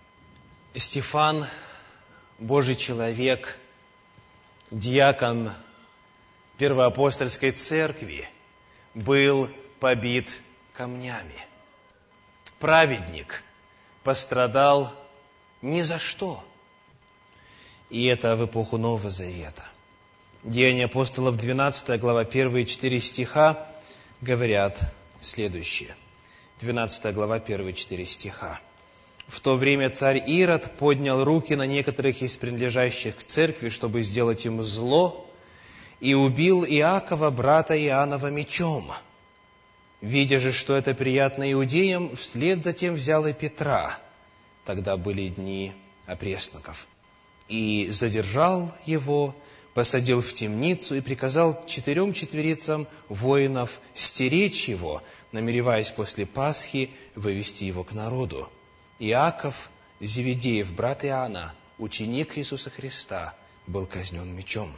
Стефан, Божий человек, диакон Первоапостольской церкви, был побит камнями. Праведник пострадал ни за что. И это в эпоху Нового Завета. Деяния апостолов, двенадцатая глава, первые четыре стиха говорят следующее. двенадцатая глава, первые четыре стиха. В то время царь Ирод поднял руки на некоторых из принадлежащих к церкви, чтобы сделать им зло, и убил Иакова, брата Иоаннова, мечом. Видя же, что это приятно иудеям, вслед затем взял и Петра, тогда были дни опресноков, и задержал его, посадил в темницу и приказал четырем четверицам воинов стеречь его, намереваясь после Пасхи вывести его к народу. Иаков, Зеведеев, брат Иоанна, ученик Иисуса Христа, был казнен мечом.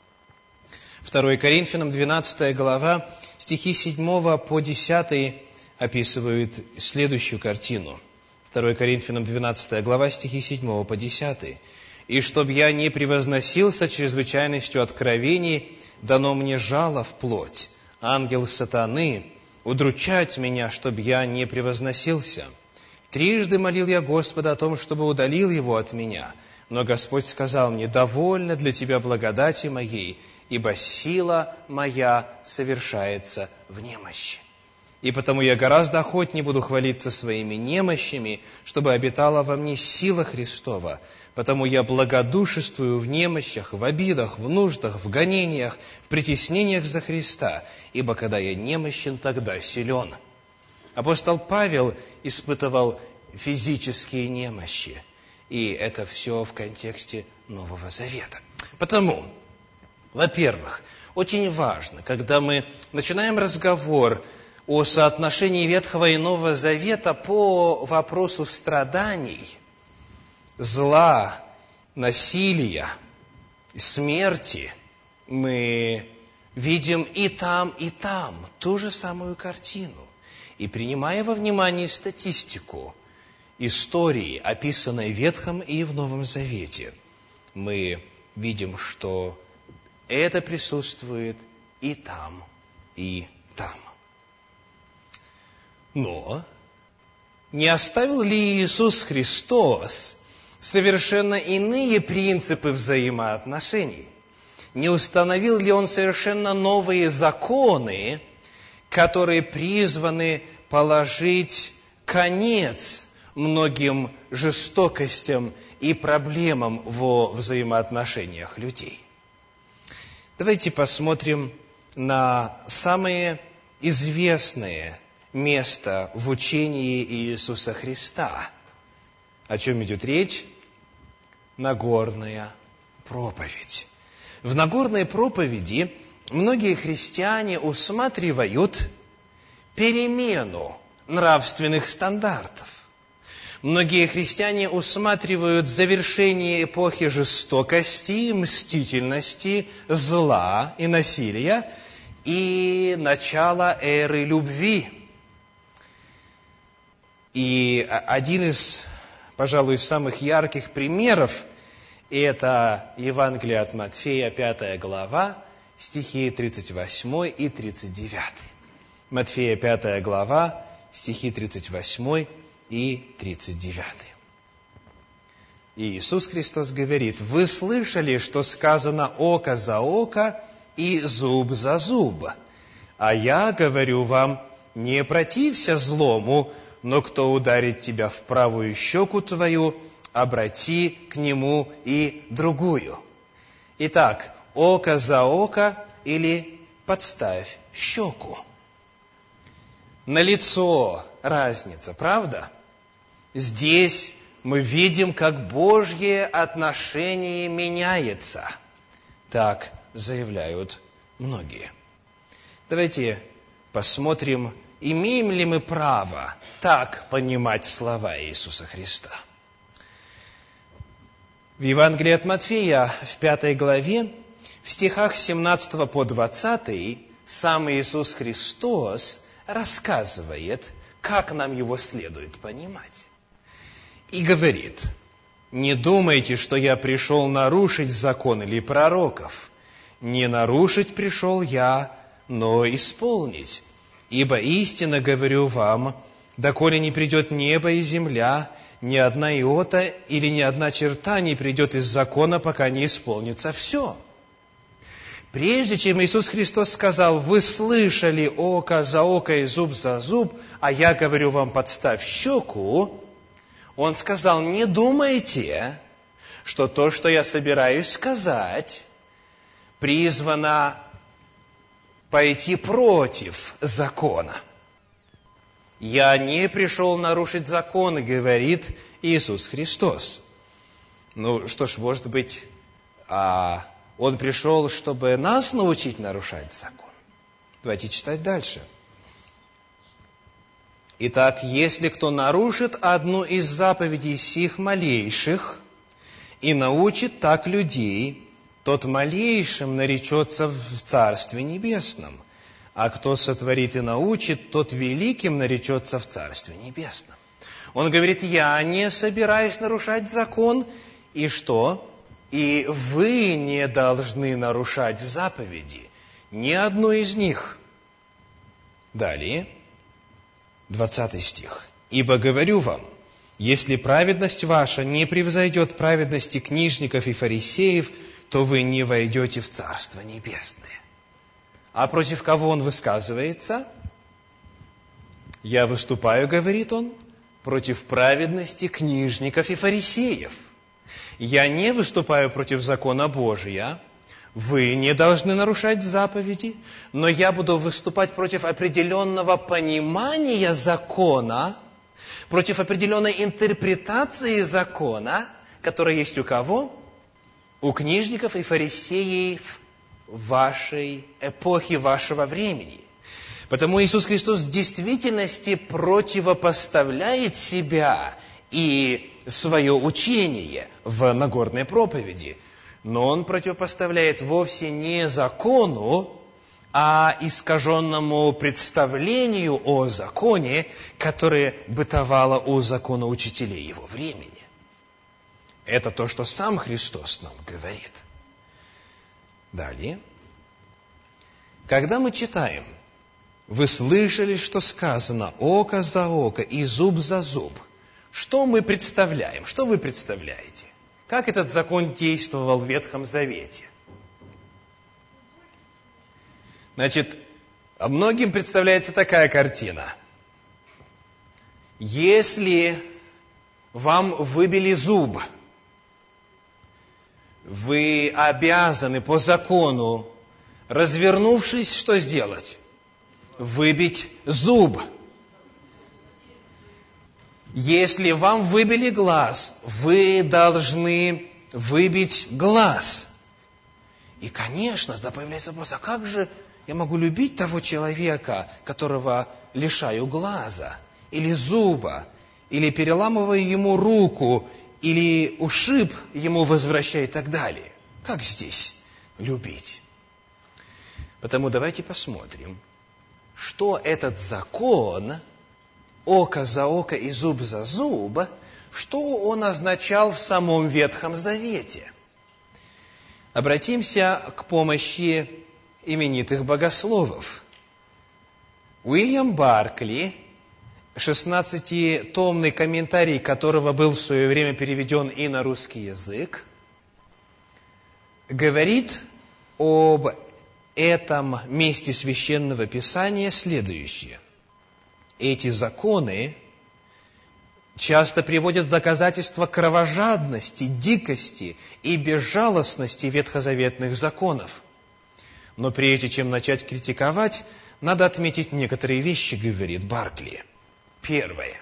второе Коринфянам, двенадцатая глава, стихи с седьмого по десятый описывают следующую картину. второе Коринфянам, двенадцатая глава, стихи с седьмого по десятый. «И чтоб я не превозносился чрезвычайностью откровений, дано мне жало в плоть, ангел сатаны, удручать меня, чтоб я не превозносился. Трижды молил я Господа о том, чтобы удалил его от меня. Но Господь сказал мне: довольно для тебя благодати моей, ибо сила моя совершается в немощи. И потому я гораздо охотнее буду хвалиться своими немощами, чтобы обитала во мне сила Христова. Потому я благодушествую в немощах, в обидах, в нуждах, в гонениях, в притеснениях за Христа, ибо когда я немощен, тогда силен». Апостол Павел испытывал физические немощи, и это все в контексте Нового Завета. Потому, во-первых, очень важно, когда мы начинаем разговор о соотношении Ветхого и Нового Завета по вопросу страданий, зла, насилия, смерти, мы видим и там, и там ту же самую картину. И принимая во внимание статистику истории, описанной в Ветхом и в Новом Завете, мы видим, что это присутствует и там, и там. Но не оставил ли Иисус Христос совершенно иные принципы взаимоотношений? Не установил ли Он совершенно новые законы, которые призваны положить конец многим жестокостям и проблемам во взаимоотношениях людей? Давайте посмотрим на самое известное место в учении Иисуса Христа. О чем идет речь? Нагорная проповедь. В Нагорной проповеди многие христиане усматривают перемену нравственных стандартов. Многие христиане усматривают завершение эпохи жестокости, мстительности, зла и насилия и начало эры любви. И один из, пожалуй, самых ярких примеров – это Евангелие от Матфея, пятая глава, стихи тридцать восемь и тридцать девять. Матфея, пятая глава, стихи тридцать восемь и тридцать девять. И Иисус Христос говорит: «Вы слышали, что сказано око за око и зуб за зуб. А я говорю вам, не протився злому, но кто ударит тебя в правую щеку твою, обрати к нему и другую». Итак, око за око или подставь щеку. Налицо разница, правда? Здесь мы видим, как Божье отношение меняется. Так заявляют многие. Давайте посмотрим, имеем ли мы право так понимать слова Иисуса Христа. В Евангелии от Матфея, в пятой главе, в стихах с семнадцатого по двадцатый, сам Иисус Христос рассказывает, как нам Его следует понимать. И говорит: «Не думайте, что я пришел нарушить закон или пророков. Не нарушить пришел я, но исполнить. Ибо истинно говорю вам, доколе не придет небо и земля, ни одна иота или ни одна черта не придет из закона, пока не исполнится все». Прежде чем Иисус Христос сказал: «Вы слышали око за око и зуб за зуб, а я говорю вам, подставь щеку», Он сказал: «Не думайте, что то, что я собираюсь сказать, призвано пойти против закона. Я не пришел нарушить закон», говорит Иисус Христос. Ну, что ж, может быть, а, Он пришел, чтобы нас научить нарушать закон. Давайте читать дальше. «Итак, если кто нарушит одну из заповедей сих малейших и научит так людей, тот малейшим наречется в Царстве Небесном, а кто сотворит и научит, тот великим наречется в Царстве Небесном». Он говорит: я не собираюсь нарушать закон, и что? И вы не должны нарушать заповеди, ни одну из них. Далее, двадцатый стих. «Ибо говорю вам, если праведность ваша не превзойдет праведности книжников и фарисеев, то вы не войдете в Царство Небесное». А против кого он высказывается? «Я выступаю, — говорит он, — против праведности книжников и фарисеев. Я не выступаю против закона Божия. Вы не должны нарушать заповеди, но я буду выступать против определенного понимания закона, против определенной интерпретации закона, которая есть у кого? У книжников и фарисеев вашей эпохи, вашего времени. Потому Иисус Христос в действительности противопоставляет себя и свое учение в Нагорной проповеди. Но Он противопоставляет вовсе не закону, а искаженному представлению о законе, которое бытовало у законоучителей его времени. Это то, что сам Христос нам говорит. Далее. Когда мы читаем: «Вы слышали, что сказано: око за око и зуб за зуб», что мы представляем? Что вы представляете? Как этот закон действовал в Ветхом Завете? Значит, многим представляется такая картина. Если вам выбили зуб, вы обязаны по закону, развернувшись, что сделать? Выбить зуб. Если вам выбили глаз, вы должны выбить глаз. И, конечно, да, появляется вопрос: а как же я могу любить того человека, которого лишаю глаза, или зуба, или переламываю ему руку, или ушиб ему возвращаю и так далее? Как здесь любить? Потому давайте посмотрим, что этот закон око за око и зуб за зуб, что он означал в самом Ветхом Завете. Обратимся к помощи именитых богословов. Уильям Баркли, шестнадцатитомный комментарий которого был в свое время переведен и на русский язык, говорит об этом месте Священного Писания следующее. Эти законы часто приводят в доказательство кровожадности, дикости и безжалостности ветхозаветных законов. Но прежде чем начать критиковать, надо отметить некоторые вещи, говорит Баркли. Первое.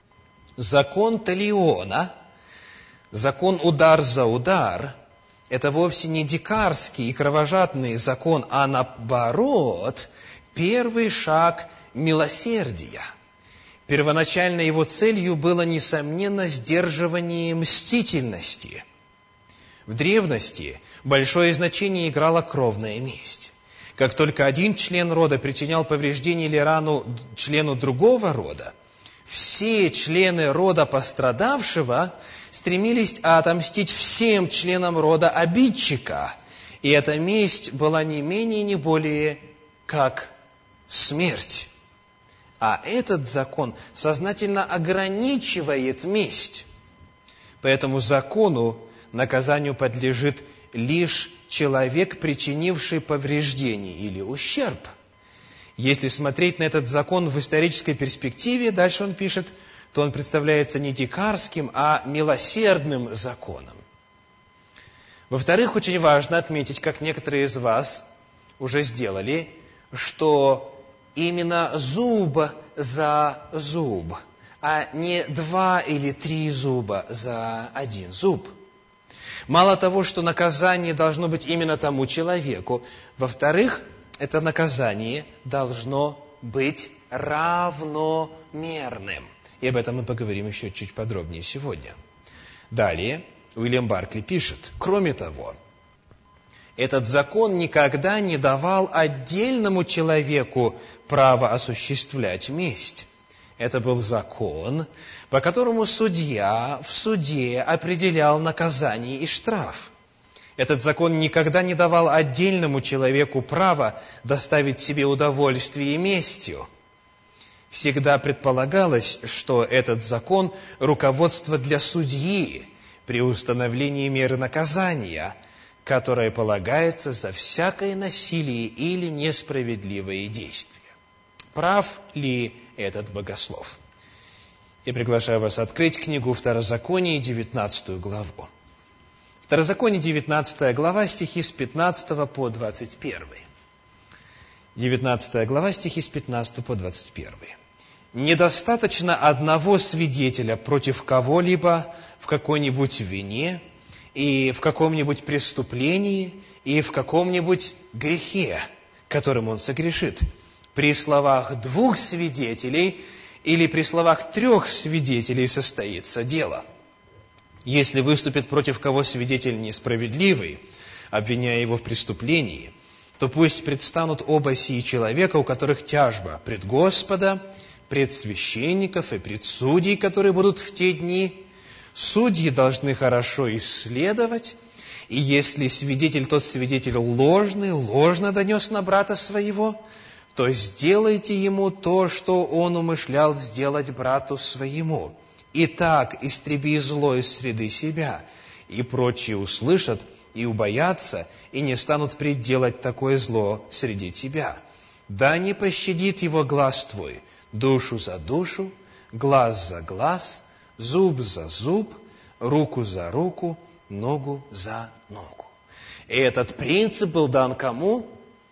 Закон Талиона, закон удар за удар, это вовсе не дикарский и кровожадный закон, а наоборот, первый шаг милосердия. Первоначально его целью было, несомненно, сдерживание мстительности. В древности большое значение играла кровная месть. Как только один член рода причинял повреждение или рану члену другого рода, все члены рода пострадавшего стремились отомстить всем членам рода обидчика. И эта месть была не менее, не более, как смерть. А этот закон сознательно ограничивает месть. Поэтому закону, наказанию подлежит лишь человек, причинивший повреждение или ущерб. Если смотреть на этот закон в исторической перспективе, дальше он пишет, то он представляется не дикарским, а милосердным законом. Во-вторых, очень важно отметить, как некоторые из вас уже сделали, что именно зуб за зуб, а не два или три зуба за один зуб. Мало того, что наказание должно быть именно тому человеку, во-вторых, это наказание должно быть равномерным. И об этом мы поговорим еще чуть подробнее сегодня. Далее Уильям Баркли пишет: кроме того, этот закон никогда не давал отдельному человеку право осуществлять месть. Это был закон, по которому судья в суде определял наказание и штраф. Этот закон никогда не давал отдельному человеку право доставить себе удовольствие местью. Всегда предполагалось, что этот закон – руководство для судьи при установлении меры наказания, которое полагается за всякое насилие или несправедливое действие. Прав ли этот богослов? Я приглашаю вас открыть книгу Второзаконие, девятнадцатую главу. Второзаконие, девятнадцатая глава, стихи с пятнадцатого по двадцать первый. девятнадцатая глава, стихи с пятнадцатого по двадцать первый. «Недостаточно одного свидетеля против кого-либо в какой-нибудь вине, и в каком-нибудь преступлении, и в каком-нибудь грехе, которым он согрешит. При словах двух свидетелей или при словах трех свидетелей состоится дело. Если выступит против кого свидетель несправедливый, обвиняя его в преступлении, то пусть предстанут оба сии человека, у которых тяжба пред Господа, пред священников и пред судей, которые будут в те дни. Судьи должны хорошо исследовать, и если свидетель, тот свидетель ложный, ложно донес на брата своего, то сделайте ему то, что он умышлял сделать брату своему. Итак, истреби зло из среды себя, и прочие услышат, и убоятся, и не станут впредь делать такое зло среди тебя. Да не пощадит его глаз твой, душу за душу, глаз за глаз, зуб за зуб, руку за руку, ногу за ногу. И этот принцип был дан кому?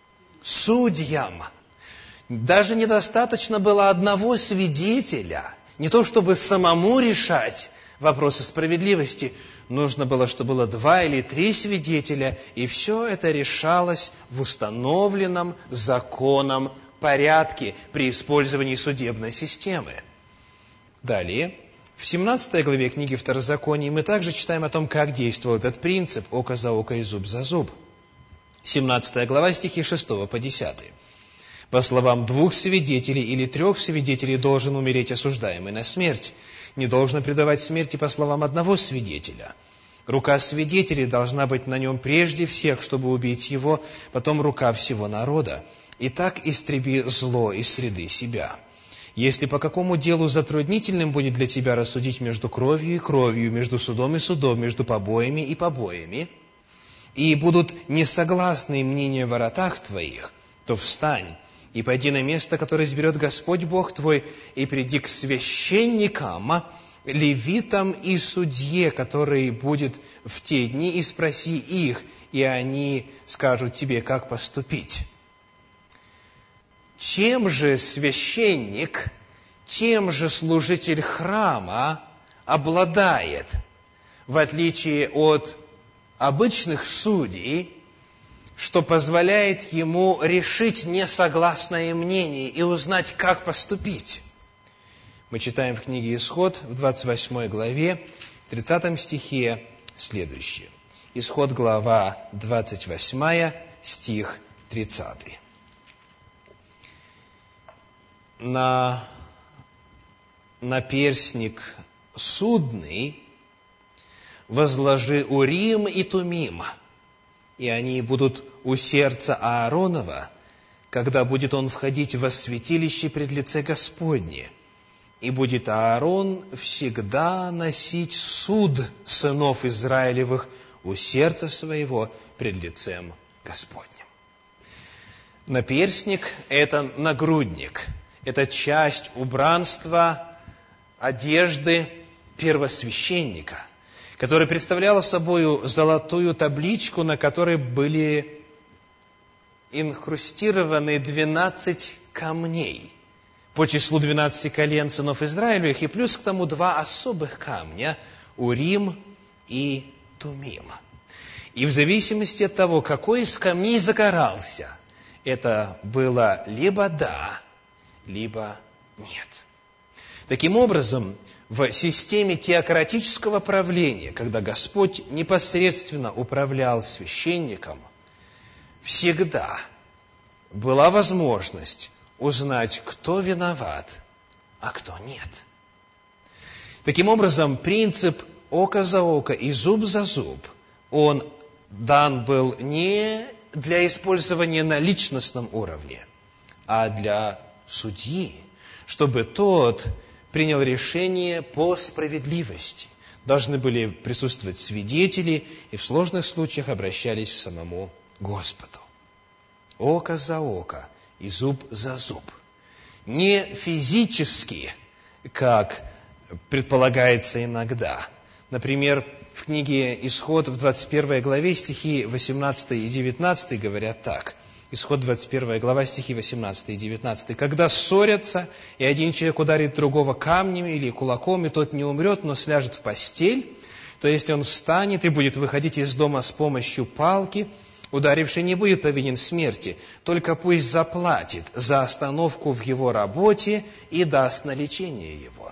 Судьям. Даже недостаточно было одного свидетеля. Не то, чтобы самому решать вопросы справедливости. Нужно было, чтобы было два или три свидетеля, и все это решалось в установленном законом порядке при использовании судебной системы. Далее, в семнадцатой главе книги Второзакония мы также читаем о том, как действовал этот принцип «око за око и зуб за зуб». семнадцатая глава, стихи шестого по десятый. «По словам двух свидетелей или трех свидетелей должен умереть осуждаемый на смерть. Не должно предавать смерти по словам одного свидетеля. Рука свидетелей должна быть на нем прежде всех, чтобы убить его, потом рука всего народа. Итак, истреби зло из среды себя. Если по какому делу затруднительным будет для тебя рассудить между кровью и кровью, между судом и судом, между побоями и побоями, и будут несогласны мнения в воротах твоих, то встань и пойди на место, которое изберет Господь Бог твой, и приди к священникам, левитам и судье, который будет в те дни, и спроси их, и они скажут тебе, как поступить». Чем же священник, чем же служитель храма обладает, в отличие от обычных судей, что позволяет ему решить несогласное мнение и узнать, как поступить? Мы читаем в книге Исход, в двадцать восьмой главе, в тридцатом стихе следующее. Исход, глава двадцать восьмая, стих тридцатый. На наперстник судный возложи Урим и Тумим, и они будут у сердца Ааронова, когда будет он входить во святилище пред лице Господне, и будет Аарон всегда носить суд сынов Израилевых у сердца своего пред лицем Господним. Наперстник – это нагрудник. Это часть убранства, одежды первосвященника, которая представляла собой золотую табличку, на которой были инкрустированы двенадцать камней по числу двенадцати колен сынов Израилевых, и плюс к тому два особых камня – Урим и Тумим. И в зависимости от того, какой из камней загорался, это было либо «да», либо нет. Таким образом, в системе теократического правления, когда Господь непосредственно управлял священником, всегда была возможность узнать, кто виноват, а кто нет. Таким образом, принцип око за око и зуб за зуб, он дан был не для использования на личностном уровне, а для судьи, чтобы тот принял решение по справедливости. Должны были присутствовать свидетели, и в сложных случаях обращались к самому Господу. Око за око и зуб за зуб. Не физически, как предполагается иногда. Например, в книге Исход в двадцать первой главе стихи восемнадцатый и девятнадцатый говорят так. Исход двадцать первая глава, стихи восемнадцатый и девятнадцатый. «Когда ссорятся, и один человек ударит другого камнем или кулаком, и тот не умрет, но сляжет в постель, то если он встанет и будет выходить из дома с помощью палки, ударивший не будет повинен смерти, только пусть заплатит за остановку в его работе и даст на лечение его».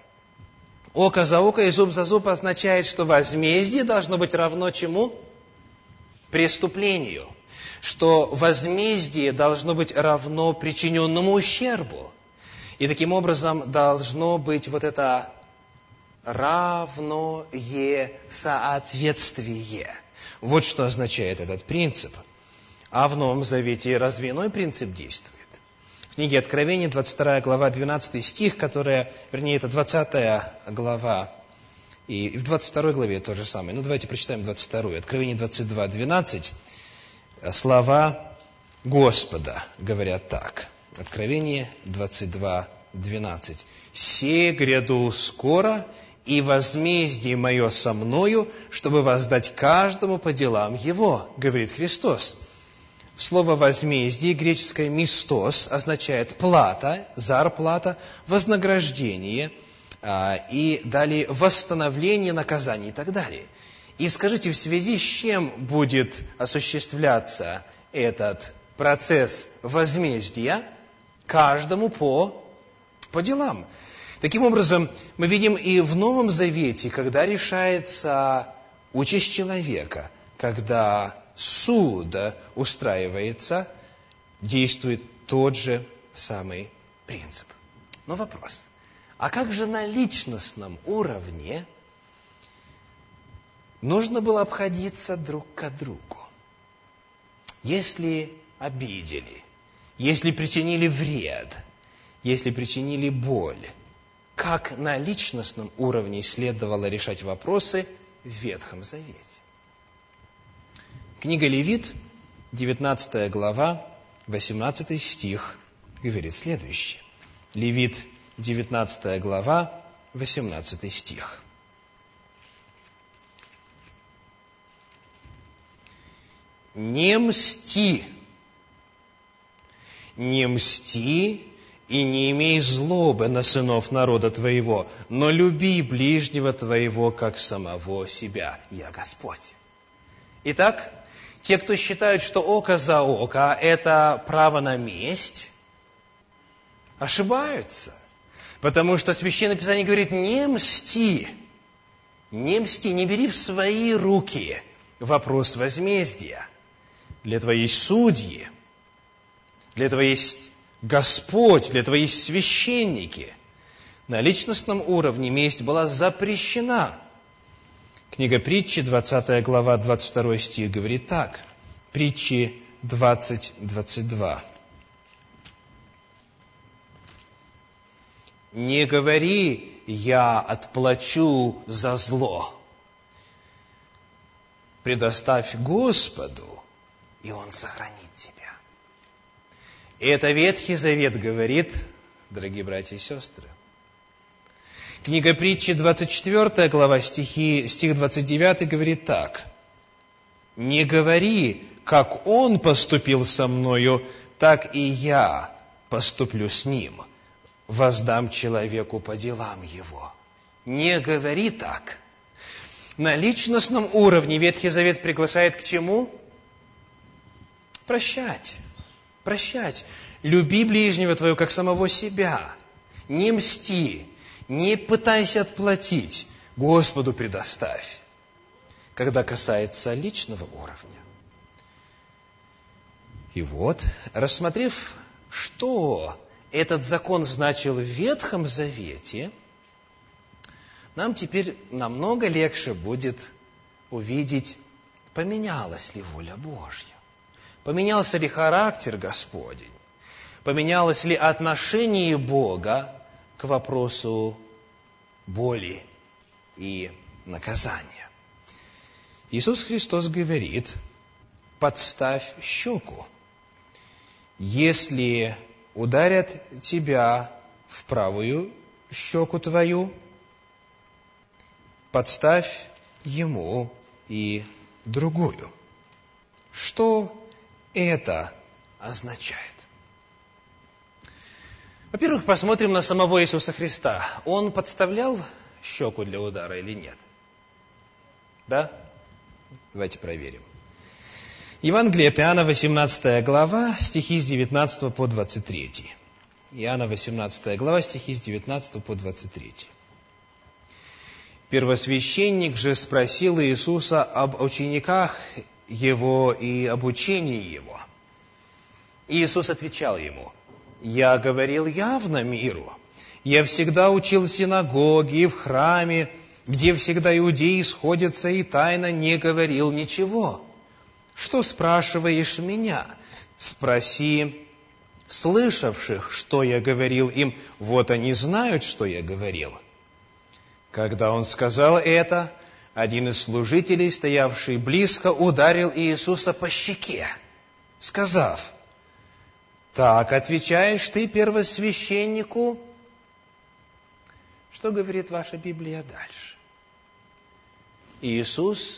Око за око и зуб за зуб означает, что возмездие должно быть равно чему? преступлению, что возмездие должно быть равно причиненному ущербу. И таким образом должно быть вот это равное соответствие. Вот что означает этот принцип. А в Новом Завете разве иной принцип действует? В книге Откровения, двадцать вторая глава, двенадцатый стих, которая, вернее, это двадцатая глава, и в двадцать второй главе то же самое. Ну, давайте прочитаем двадцать вторую. Откровение двадцать два, двенадцать. Слова Господа говорят так. Откровение двадцать два, двенадцать. «Се гряду скоро, и возмездие мое со мною, чтобы воздать каждому по делам его», говорит Христос. Слово «возмездие», греческое «мистос», означает плата, зарплата, вознаграждение, и далее восстановление наказаний и так далее. И скажите, в связи с чем будет осуществляться этот процесс возмездия? Каждому по, по делам. Таким образом, мы видим и в Новом Завете, когда решается участь человека, когда суд устраивается, действует тот же самый принцип. Но вопрос, а как же на личностном уровне нужно было обходиться друг к другу? Если обидели, если причинили вред, если причинили боль, как на личностном уровне следовало решать вопросы в Ветхом Завете? Книга Левит, девятнадцатая глава, восемнадцатый стих, говорит следующее. Левит, девятнадцатая глава, восемнадцатый стих. «Не мсти, не мсти и не имей злобы на сынов народа твоего, но люби ближнего твоего, как самого себя. Я Господь». Итак, те, кто считают, что око за око – это право на месть, ошибаются. Потому что Священное Писание говорит: не мсти, не мсти, не бери в свои руки вопрос возмездия. Для этого есть судьи, для этого есть Господь, для этого есть священники. На личностном уровне месть была запрещена. Книга Притчи, двадцатая глава, двадцать второй стих говорит так. Притчи двадцать, двадцать два. «Не говори, я отплачу за зло. Предоставь Господу, и Он сохранит тебя». И это Ветхий Завет говорит, дорогие братья и сестры. Книга Притчи, двадцать четвёртая глава, стихи, стих двадцать девятый говорит так. «Не говори, как он поступил со мною, так и я поступлю с ним. Воздам человеку по делам его». Не говори так. На личностном уровне Ветхий Завет приглашает к чему? Прощать. Прощать. Люби ближнего твоего, как самого себя. Не мсти. Не пытайся отплатить. Господу предоставь. Когда касается личного уровня. И вот, рассмотрев, что этот закон значил в Ветхом Завете, нам теперь намного легче будет увидеть, поменялась ли воля Божья. Поменялся ли характер Господень? Поменялось ли отношение Бога к вопросу боли и наказания? Иисус Христос говорит: подставь щеку. Если ударят тебя в правую щеку твою, подставь ему и другую. Что это означает? Во-первых, посмотрим на самого Иисуса Христа. Он подставлял щеку для удара или нет? Да? Давайте проверим. Евангелие от Иоанна, восемнадцатая глава, стихи с девятнадцатого по двадцать третий. Иоанна, восемнадцатая глава, стихи с девятнадцатого по двадцать третий. «Первосвященник же спросил Иисуса об учениках его и обучении его. Иисус отвечал ему: «Я говорил явно миру. Я всегда учил в синагоге и в храме, где всегда иудеи сходятся, и тайно не говорил ничего. Что спрашиваешь меня? Спроси слышавших, что я говорил им. Вот они знают, что я говорил». Когда он сказал это, один из служителей, стоявший близко, ударил Иисуса по щеке, сказав: «Так отвечаешь ты первосвященнику?» Что говорит ваша Библия дальше? Иисус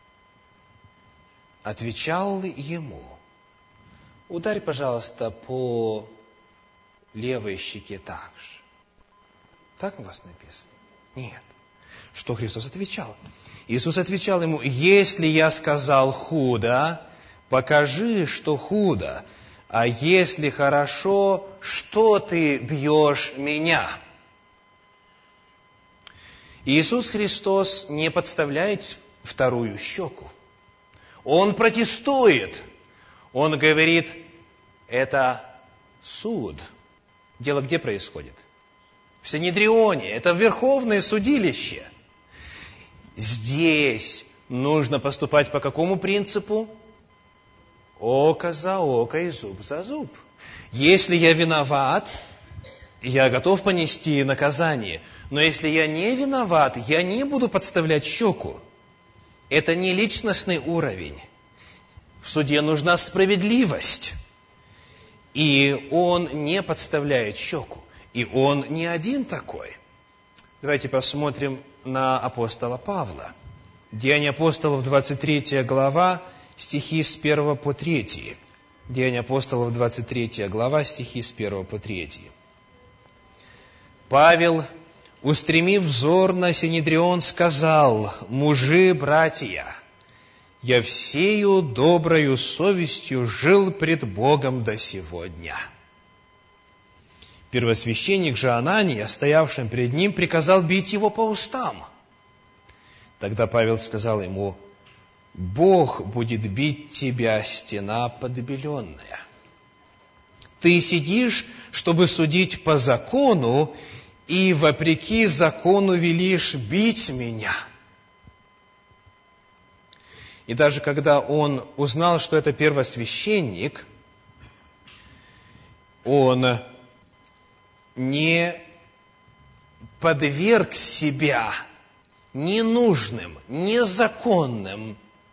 отвечал ему: «Ударь, пожалуйста, по левой щеке так же». Так у вас написано? Нет. Что Христос отвечал? Иисус отвечал ему: «Если я сказал худо, покажи, что худо. А если хорошо, что ты бьешь меня?» Иисус Христос не подставляет вторую щеку. Он протестует. Он говорит: это суд. Дело где происходит? В Синедрионе. Это верховное судилище. Здесь нужно поступать по какому принципу? Око за око и зуб за зуб. Если я виноват, я готов понести наказание. Но если я не виноват, я не буду подставлять щеку. Это не личностный уровень. В суде нужна справедливость. И он не подставляет щеку. И он не один такой. Давайте посмотрим на апостола Павла. Деяния апостолов, двадцать третья глава, стихи с первого по третий. Деяния апостолов, двадцать третья глава, стихи с первого по третий. Павел, устремив взор на Синедрион, сказал: «Мужи, братья, я всею доброю совестью жил пред Богом до сего дня». Первосвященник же Анания, стоявшим перед ним, приказал бить его по устам. Тогда Павел сказал ему: «Бог будет бить тебя, стена подбеленная. Ты сидишь, чтобы судить по закону, и вопреки закону велишь бить меня». И даже когда он узнал, что это первосвященник, он не подверг себя ненужным, незаконным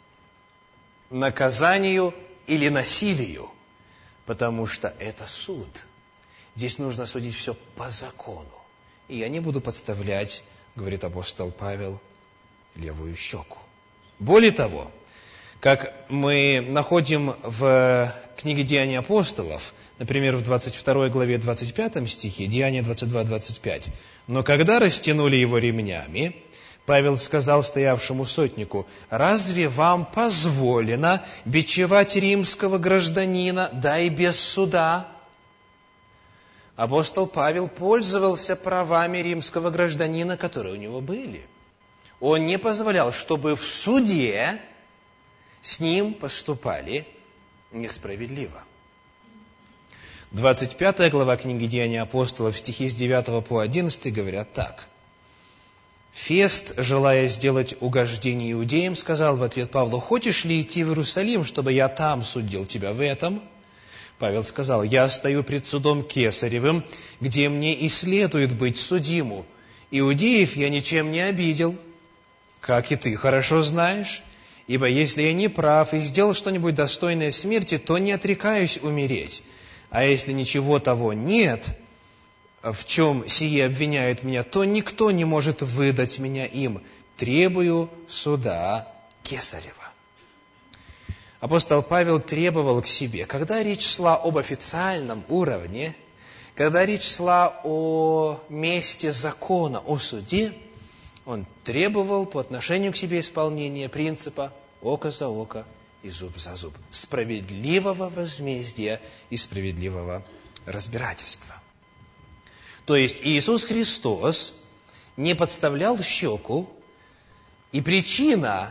наказанию или насилию, потому что это суд. Здесь нужно судить все по закону. И я не буду подставлять, говорит апостол Павел, левую щеку. Более того, как мы находим в книге «Деяния апостолов», например, в двадцать второй главе, двадцать пятом стихе, Деяния двадцать два двадцать пять. «Но когда растянули его ремнями, Павел сказал стоявшему сотнику: разве вам позволено бичевать римского гражданина, да и без суда?» Апостол Павел пользовался правами римского гражданина, которые у него были. Он не позволял, чтобы в суде с ним поступали несправедливо. двадцать пятая глава книги «Деяния апостолов», стихи с девятого по одиннадцатый говорят так. «Фест, желая сделать угождение иудеям, сказал в ответ Павлу: хочешь ли идти в Иерусалим, чтобы я там судил тебя в этом?» Павел сказал: я стою пред судом Кесаревым, где мне и следует быть судиму. Иудеев я ничем не обидел, как и ты хорошо знаешь. Ибо если я не прав и сделал что-нибудь достойное смерти, то не отрекаюсь умереть. А если ничего того нет, в чем сие обвиняют меня, то никто не может выдать меня им. Требую суда Кесарева». Апостол Павел требовал к себе, когда речь шла об официальном уровне, когда речь шла о месте закона, о суде, он требовал по отношению к себе исполнения принципа око за око и зуб за зуб, справедливого возмездия и справедливого разбирательства. То есть Иисус Христос не подставлял щеку, и причина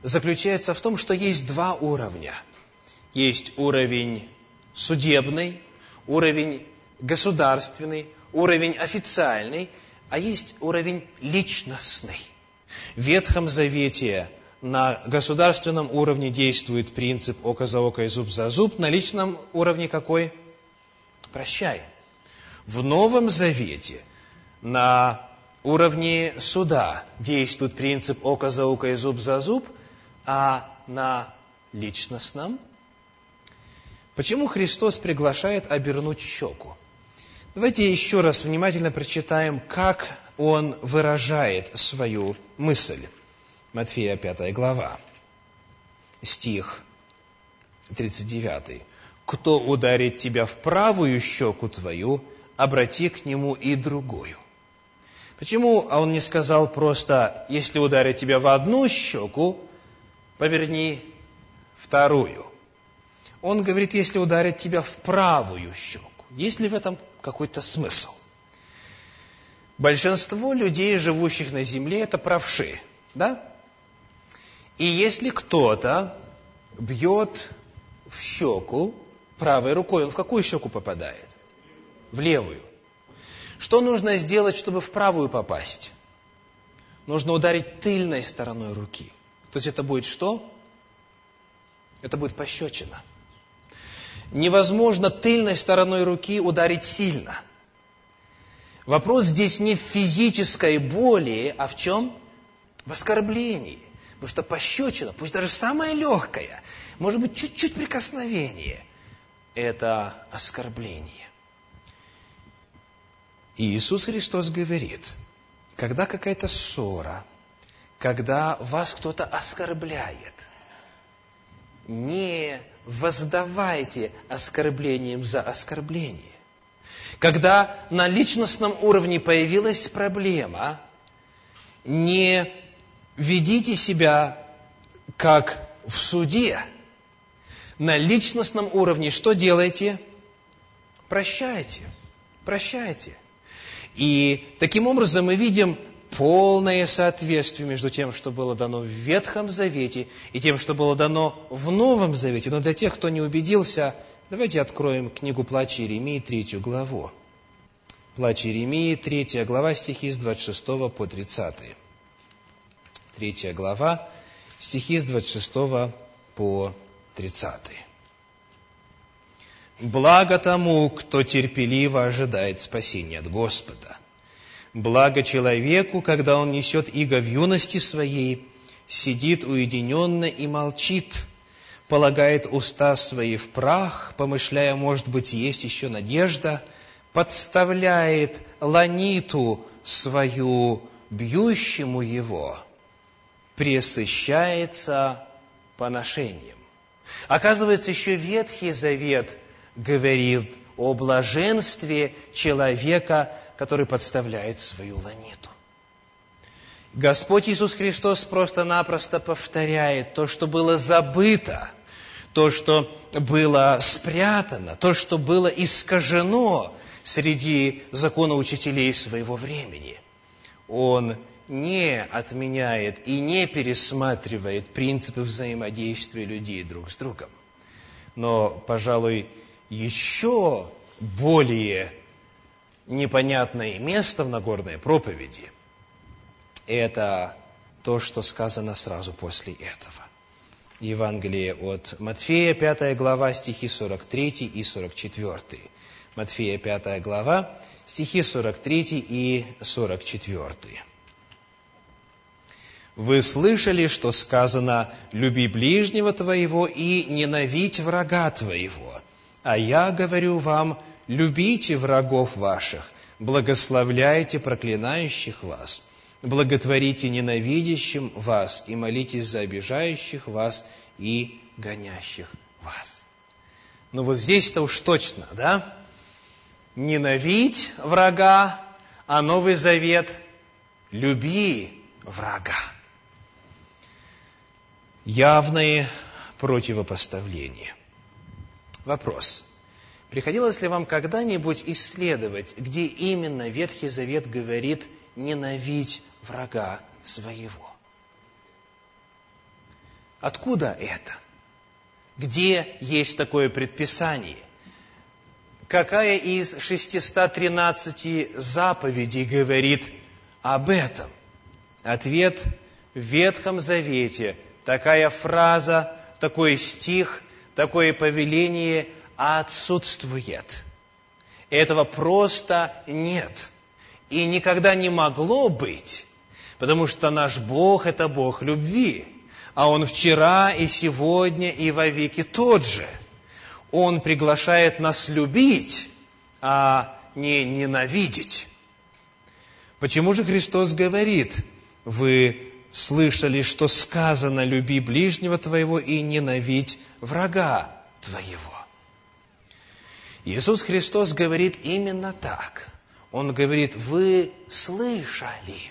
заключается в том, что есть два уровня. Есть уровень судебный, уровень государственный, уровень официальный, а есть уровень личностный. В Ветхом Завете на государственном уровне действует принцип око за око и зуб за зуб. На личном уровне какой? Прощай. В Новом Завете на уровне суда действует принцип око за око и зуб за зуб, а на личностном? Почему Христос приглашает обернуть щеку? Давайте еще раз внимательно прочитаем, как Он выражает свою мысль. Матфея пятая глава, стих тридцать девятый. «Кто ударит тебя в правую щеку твою, обрати к нему и другую». Почему Он не сказал просто, если ударит тебя в одну щеку, поверни вторую? Он говорит, если ударит тебя в правую щеку. Есть ли в этом какой-то смысл? Большинство людей, живущих на земле, это правши, да? И если кто-то бьет в щеку правой рукой, он в какую щеку попадает? В левую. Что нужно сделать, чтобы в правую попасть? Нужно ударить тыльной стороной руки. То есть это будет что? Это будет пощечина. Невозможно тыльной стороной руки ударить сильно. Вопрос здесь не в физической боли, а в чем? В оскорблении. Потому что пощечина, пусть даже самая легкая, может быть, чуть-чуть прикосновение, это оскорбление. И Иисус Христос говорит, когда какая-то ссора, когда вас кто-то оскорбляет, не воздавайте оскорблением за оскорбление. Когда на личностном уровне появилась проблема, не ведите себя как в суде. На личностном уровне что делаете? Прощайте. Прощайте. И таким образом мы видим полное соответствие между тем, что было дано в Ветхом Завете, и тем, что было дано в Новом Завете. Но для тех, кто не убедился, давайте откроем книгу Плач Иеремии, третью главу. Плач Иеремии, третья глава, стихи с двадцать шестого по тридцатый. Третья глава, стихи с двадцать шестого по тридцатый. «Благо тому, кто терпеливо ожидает спасения от Господа. Благо человеку, когда он несет иго в юности своей, сидит уединенно и молчит, полагает уста свои в прах, помышляя, может быть, есть еще надежда, подставляет ланиту свою бьющему его, пресыщается поношением». Оказывается, еще Ветхий Завет говорит о блаженстве человека, который подставляет свою ланиту. Господь Иисус Христос просто-напросто повторяет то, что было забыто, то, что было спрятано, то, что было искажено среди законоучителей своего времени. Он не отменяет и не пересматривает принципы взаимодействия людей друг с другом. Но, пожалуй, еще более непонятное место в Нагорной проповеди – это то, что сказано сразу после этого. Евангелие от Матфея, пятая глава, стихи сорок третий и сорок четвертый. Матфея, пятая глава, стихи сорок третий и сорок четвертый. «Вы слышали, что сказано: люби ближнего твоего и ненавидь врага твоего. А я говорю вам: любите врагов ваших, благословляйте проклинающих вас, благотворите ненавидящим вас и молитесь за обижающих вас и гонящих вас». Ну вот здесь-то уж точно, да? Ненавидь врага, а Новый Завет – люби врага. Явные противопоставления. Вопрос. Приходилось ли вам когда-нибудь исследовать, где именно Ветхий Завет говорит «ненавидь врага своего»? Откуда это? Где есть такое предписание? Какая из шестисот тринадцати заповедей говорит об этом? Ответ: в Ветхом Завете такая фраза, такой стих, такое повеление отсутствует. Этого просто нет. И никогда не могло быть, потому что наш Бог – это Бог любви. А Он вчера и сегодня и вовеки тот же. Он приглашает нас любить, а не ненавидеть. Почему же Христос говорит: вы слышали, что сказано: люби ближнего твоего и ненавидь врага твоего? Иисус Христос говорит именно так. Он говорит: вы слышали.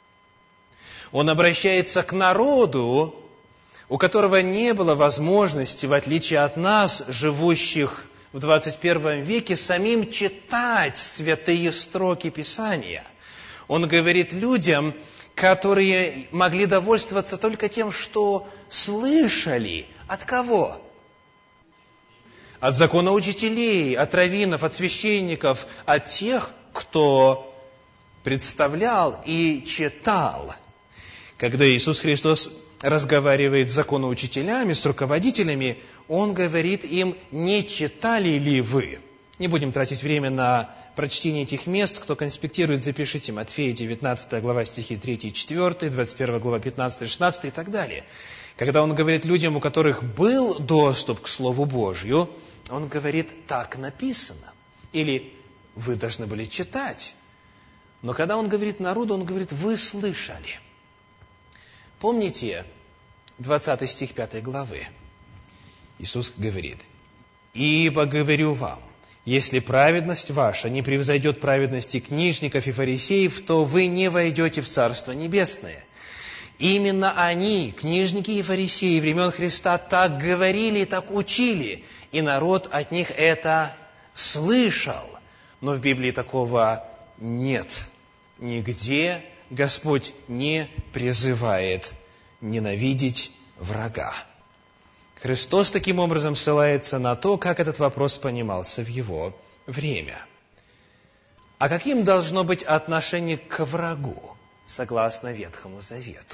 Он обращается к народу, у которого не было возможности, в отличие от нас, живущих в двадцать первом веке, самим читать святые строки Писания. Он говорит людям, которые могли довольствоваться только тем, что слышали. От кого? От законоучителей, от раввинов, от священников, от тех, кто представлял и читал. Когда Иисус Христос разговаривает с законоучителями, с руководителями, Он говорит им: не читали ли вы? Не будем тратить время на прочтение этих мест. Кто конспектирует, запишите: Матфея девятнадцатая глава, стихи третий и четвёртый, двадцать первая глава, пятнадцатый, шестнадцатый и так далее. Когда Он говорит людям, у которых был доступ к Слову Божью, Он говорит: так написано. Или вы должны были читать. Но когда Он говорит народу, Он говорит: вы слышали. Помните двадцатый стих пятой главы? Иисус говорит: «Ибо говорю вам, если праведность ваша не превзойдет праведности книжников и фарисеев, то вы не войдете в Царство Небесное». Именно они, книжники и фарисеи времен Христа, так говорили, так учили, и народ от них это слышал. Но в Библии такого нет. Нигде Господь не призывает ненавидеть врага. Христос таким образом ссылается на то, как этот вопрос понимался в Его время. А каким должно быть отношение к врагу, согласно Ветхому Завету?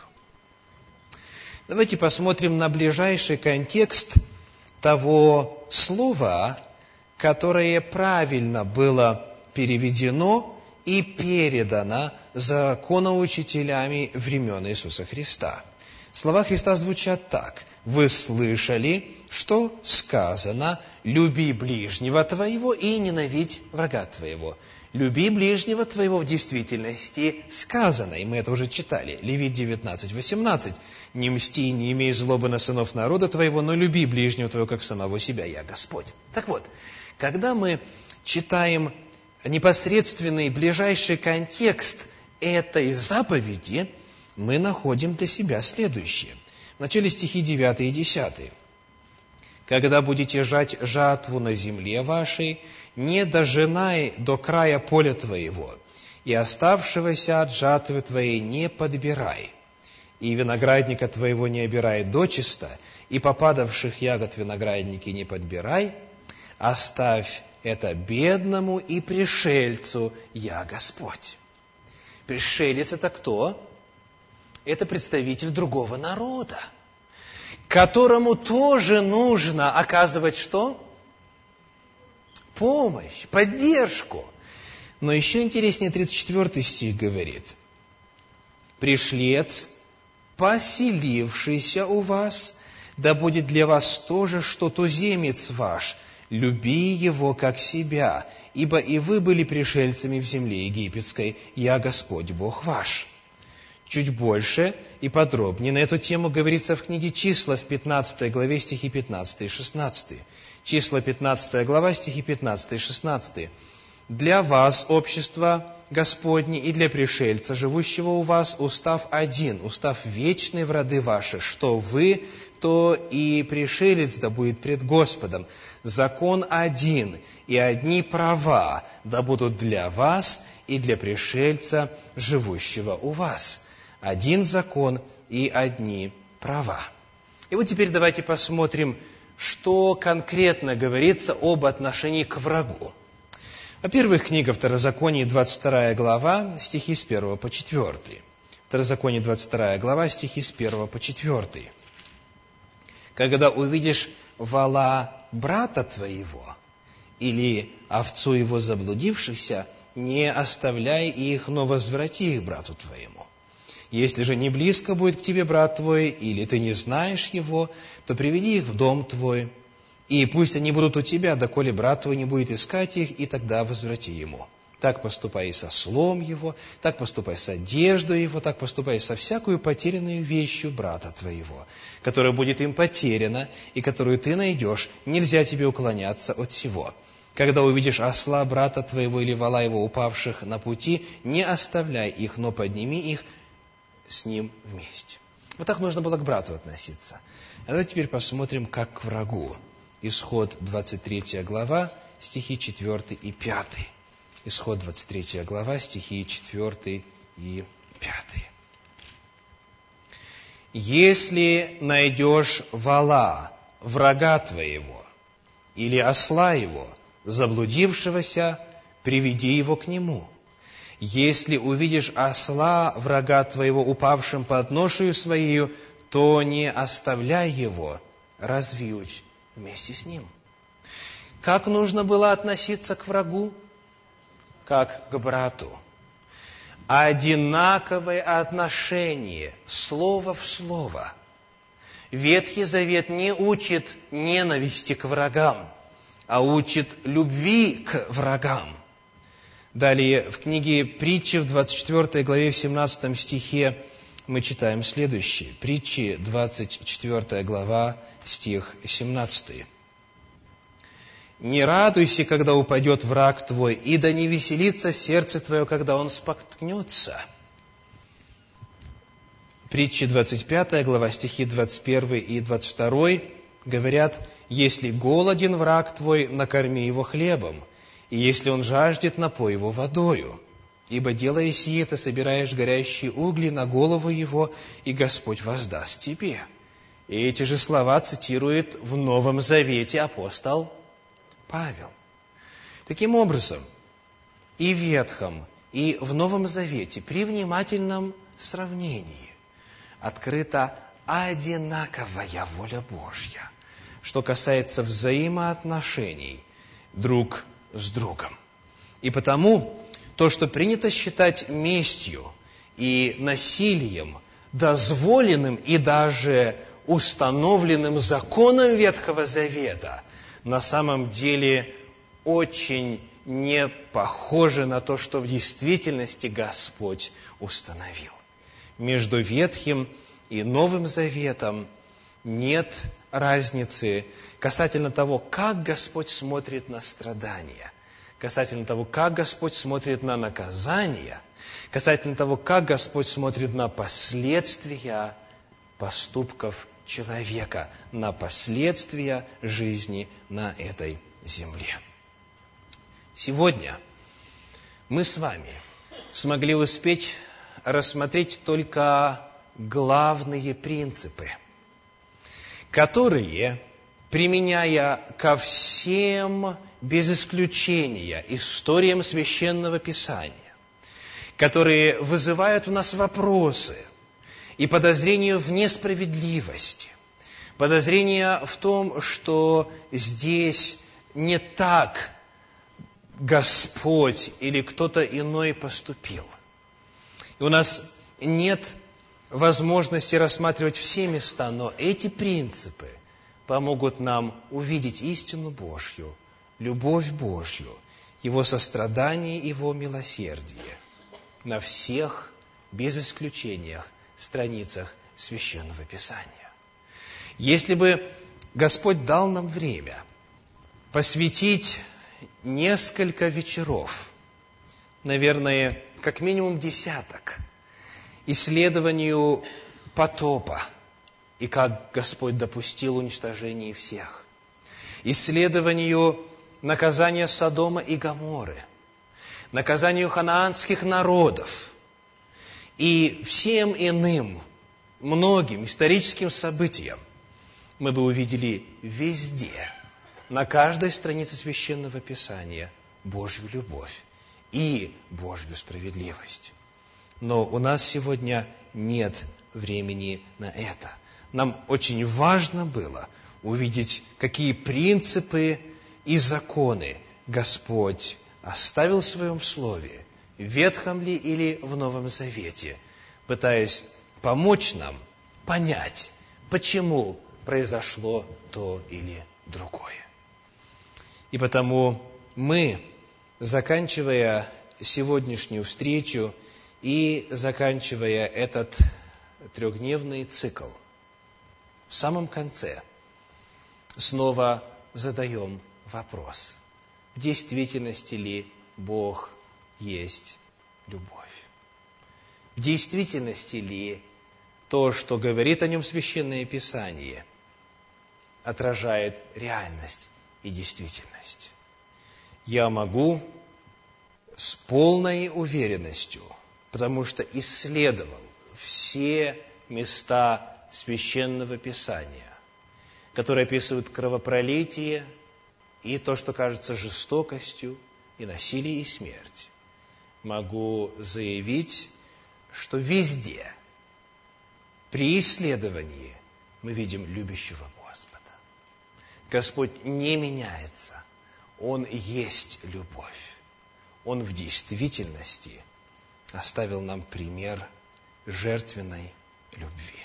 Давайте посмотрим на ближайший контекст того слова, которое правильно было переведено и передано законоучителями времен Иисуса Христа. Слова Христа звучат так: «Вы слышали, что сказано: люби ближнего твоего и ненавидь врага твоего». «Люби ближнего твоего» в действительности сказано, и мы это уже читали. Левит девятнадцать, восемнадцать. «Не мсти, не имей злобы на сынов народа твоего, но люби ближнего твоего, как самого себя, я Господь». Так вот, когда мы читаем непосредственный ближайший контекст этой заповеди, мы находим для себя следующее. В начале стихи девятый и десятый. «Когда будете жать жатву на земле вашей, не дожинай до края поля твоего, и оставшегося от жатвы твоей не подбирай, и виноградника твоего не обирай дочисто, и попадавших ягод виноградники не подбирай, оставь это бедному и пришельцу, я Господь». Пришелец – это кто? Это представитель другого народа, которому тоже нужно оказывать что? Помощь, поддержку. Но еще интереснее тридцать четвёртый стих говорит: «Пришлец, поселившийся у вас, да будет для вас то же, что туземец ваш, люби его как себя, ибо и вы были пришельцами в земле египетской, я Господь Бог ваш». Чуть больше и подробнее на эту тему говорится в книге «Числа» в пятнадцатой главе, стихи пятнадцатый и шестнадцатый. Числа, пятнадцатая глава, стихи пятнадцатый и шестнадцатый. «Для вас, общество Господне, и для пришельца, живущего у вас, устав один, устав вечный в роды ваши, что вы, то и пришелец да будет пред Господом. Закон один, и одни права да будут для вас и для пришельца, живущего у вас». Один закон и одни права. И вот теперь давайте посмотрим, что конкретно говорится об отношении к врагу. Во-первых, книга Второзаконие, двадцать вторая глава, стихи с первого по четвёртый. Второзаконие, двадцать вторая глава, стихи с первого по четвёртый. «Когда увидишь вола брата твоего или овцу его заблудившихся, не оставляй их, но возврати их брату твоему. Если же не близко будет к тебе брат твой, или ты не знаешь его, то приведи их в дом твой, и пусть они будут у тебя, доколе брат твой не будет искать их, и тогда возврати ему. Так поступай и со ослом его, так поступай с одеждой его, так поступай со всякую потерянную вещью брата твоего, которая будет им потеряна, и которую ты найдешь, нельзя тебе уклоняться от всего. Когда увидишь осла брата твоего или вола его упавших на пути, не оставляй их, но подними их с ним вместе». Вот так нужно было к брату относиться. А давайте теперь посмотрим, как к врагу. Исход, двадцать третья глава, стихи четвёртый и пятый. Исход, двадцать третья глава, стихи четвёртый и пятый. «Если найдешь вола, врага твоего, или осла его, заблудившегося, приведи его к нему. Если увидишь осла, врага твоего, упавшим под ношею своею, то не оставляй его, развьють вместе с ним». Как нужно было относиться к врагу? Как к брату. Одинаковое отношение, слово в слово. Ветхий Завет не учит ненависти к врагам, а учит любви к врагам. Далее, в книге Притчи, в двадцать четвёртой главе, в семнадцатом стихе, мы читаем следующее. Притчи, двадцать четвёртая глава, стих семнадцатый. «Не радуйся, когда упадет враг твой, и да не веселится сердце твое, когда он споткнется». Притчи, двадцать пятая глава, стихи двадцать первый и двадцать второй говорят: «Если голоден враг твой, накорми его хлебом, и если он жаждет, напой его водою. Ибо, делая сие, ты собираешь горящие угли на голову его, и Господь воздаст тебе». И эти же слова цитирует в Новом Завете апостол Павел. Таким образом, и в Ветхом, и в Новом Завете при внимательном сравнении открыта одинаковая воля Божья, что касается взаимоотношений друг с другом. И потому то, что принято считать местью и насилием, дозволенным и даже установленным законом Ветхого Завета, на самом деле очень не похоже на то, что в действительности Господь установил. Между Ветхим и Новым Заветом нет разницы касательно того, как Господь смотрит на страдания, касательно того, как Господь смотрит на наказания, касательно того, как Господь смотрит на последствия поступков человека, на последствия жизни на этой земле. Сегодня мы с вами смогли успеть рассмотреть только главные принципы, которые, применяя ко всем, без исключения, историям Священного Писания, которые вызывают у нас вопросы и подозрения в несправедливости, подозрения в том, что здесь не так Господь или кто-то иной поступил. И у нас нет возможности рассматривать все места, но эти принципы помогут нам увидеть истину Божью, любовь Божью, Его сострадание, Его милосердие на всех, без исключения, страницах Священного Писания. Если бы Господь дал нам время посвятить несколько вечеров, наверное, как минимум десяток, исследованию потопа и как Господь допустил уничтожение всех, исследованию наказания Содома и Гоморры, наказанию ханаанских народов и всем иным, многим историческим событиям, мы бы увидели везде, на каждой странице Священного Писания, Божью любовь и Божью справедливость. Но у нас сегодня нет времени на это. Нам очень важно было увидеть, какие принципы и законы Господь оставил в Своем Слове, в Ветхом ли или в Новом Завете, пытаясь помочь нам понять, почему произошло то или другое. И потому мы, заканчивая сегодняшнюю встречу и заканчивая этот трехдневный цикл, в самом конце снова задаем вопрос: в действительности ли Бог есть любовь? В действительности ли то, что говорит о нем Священное Писание, отражает реальность и действительность? Я могу с полной уверенностью, потому что исследовал все места Священного Писания, которые описывают кровопролитие и то, что кажется жестокостью, и насилие, и смерть, могу заявить, что везде, при исследовании, мы видим любящего Господа. Господь не меняется. Он есть любовь. Он в действительности оставил нам пример жертвенной любви.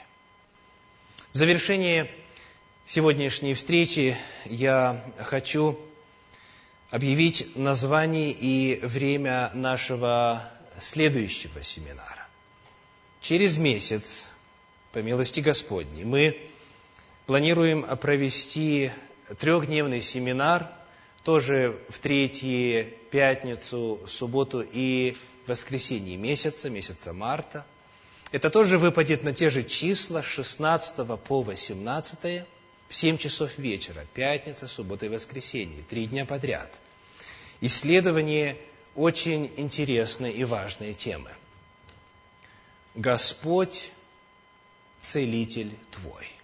В завершение сегодняшней встречи я хочу объявить название и время нашего следующего семинара. Через месяц, по милости Господней, мы планируем провести трехдневный семинар, тоже в третью пятницу, субботу и воскресенье месяца, месяца марта. Это тоже выпадет на те же числа, с шестнадцатого по восемнадцатое, в семь часов вечера, пятница, суббота и воскресенье, три дня подряд. Исследование очень интересной и важной темы. Господь – целитель твой.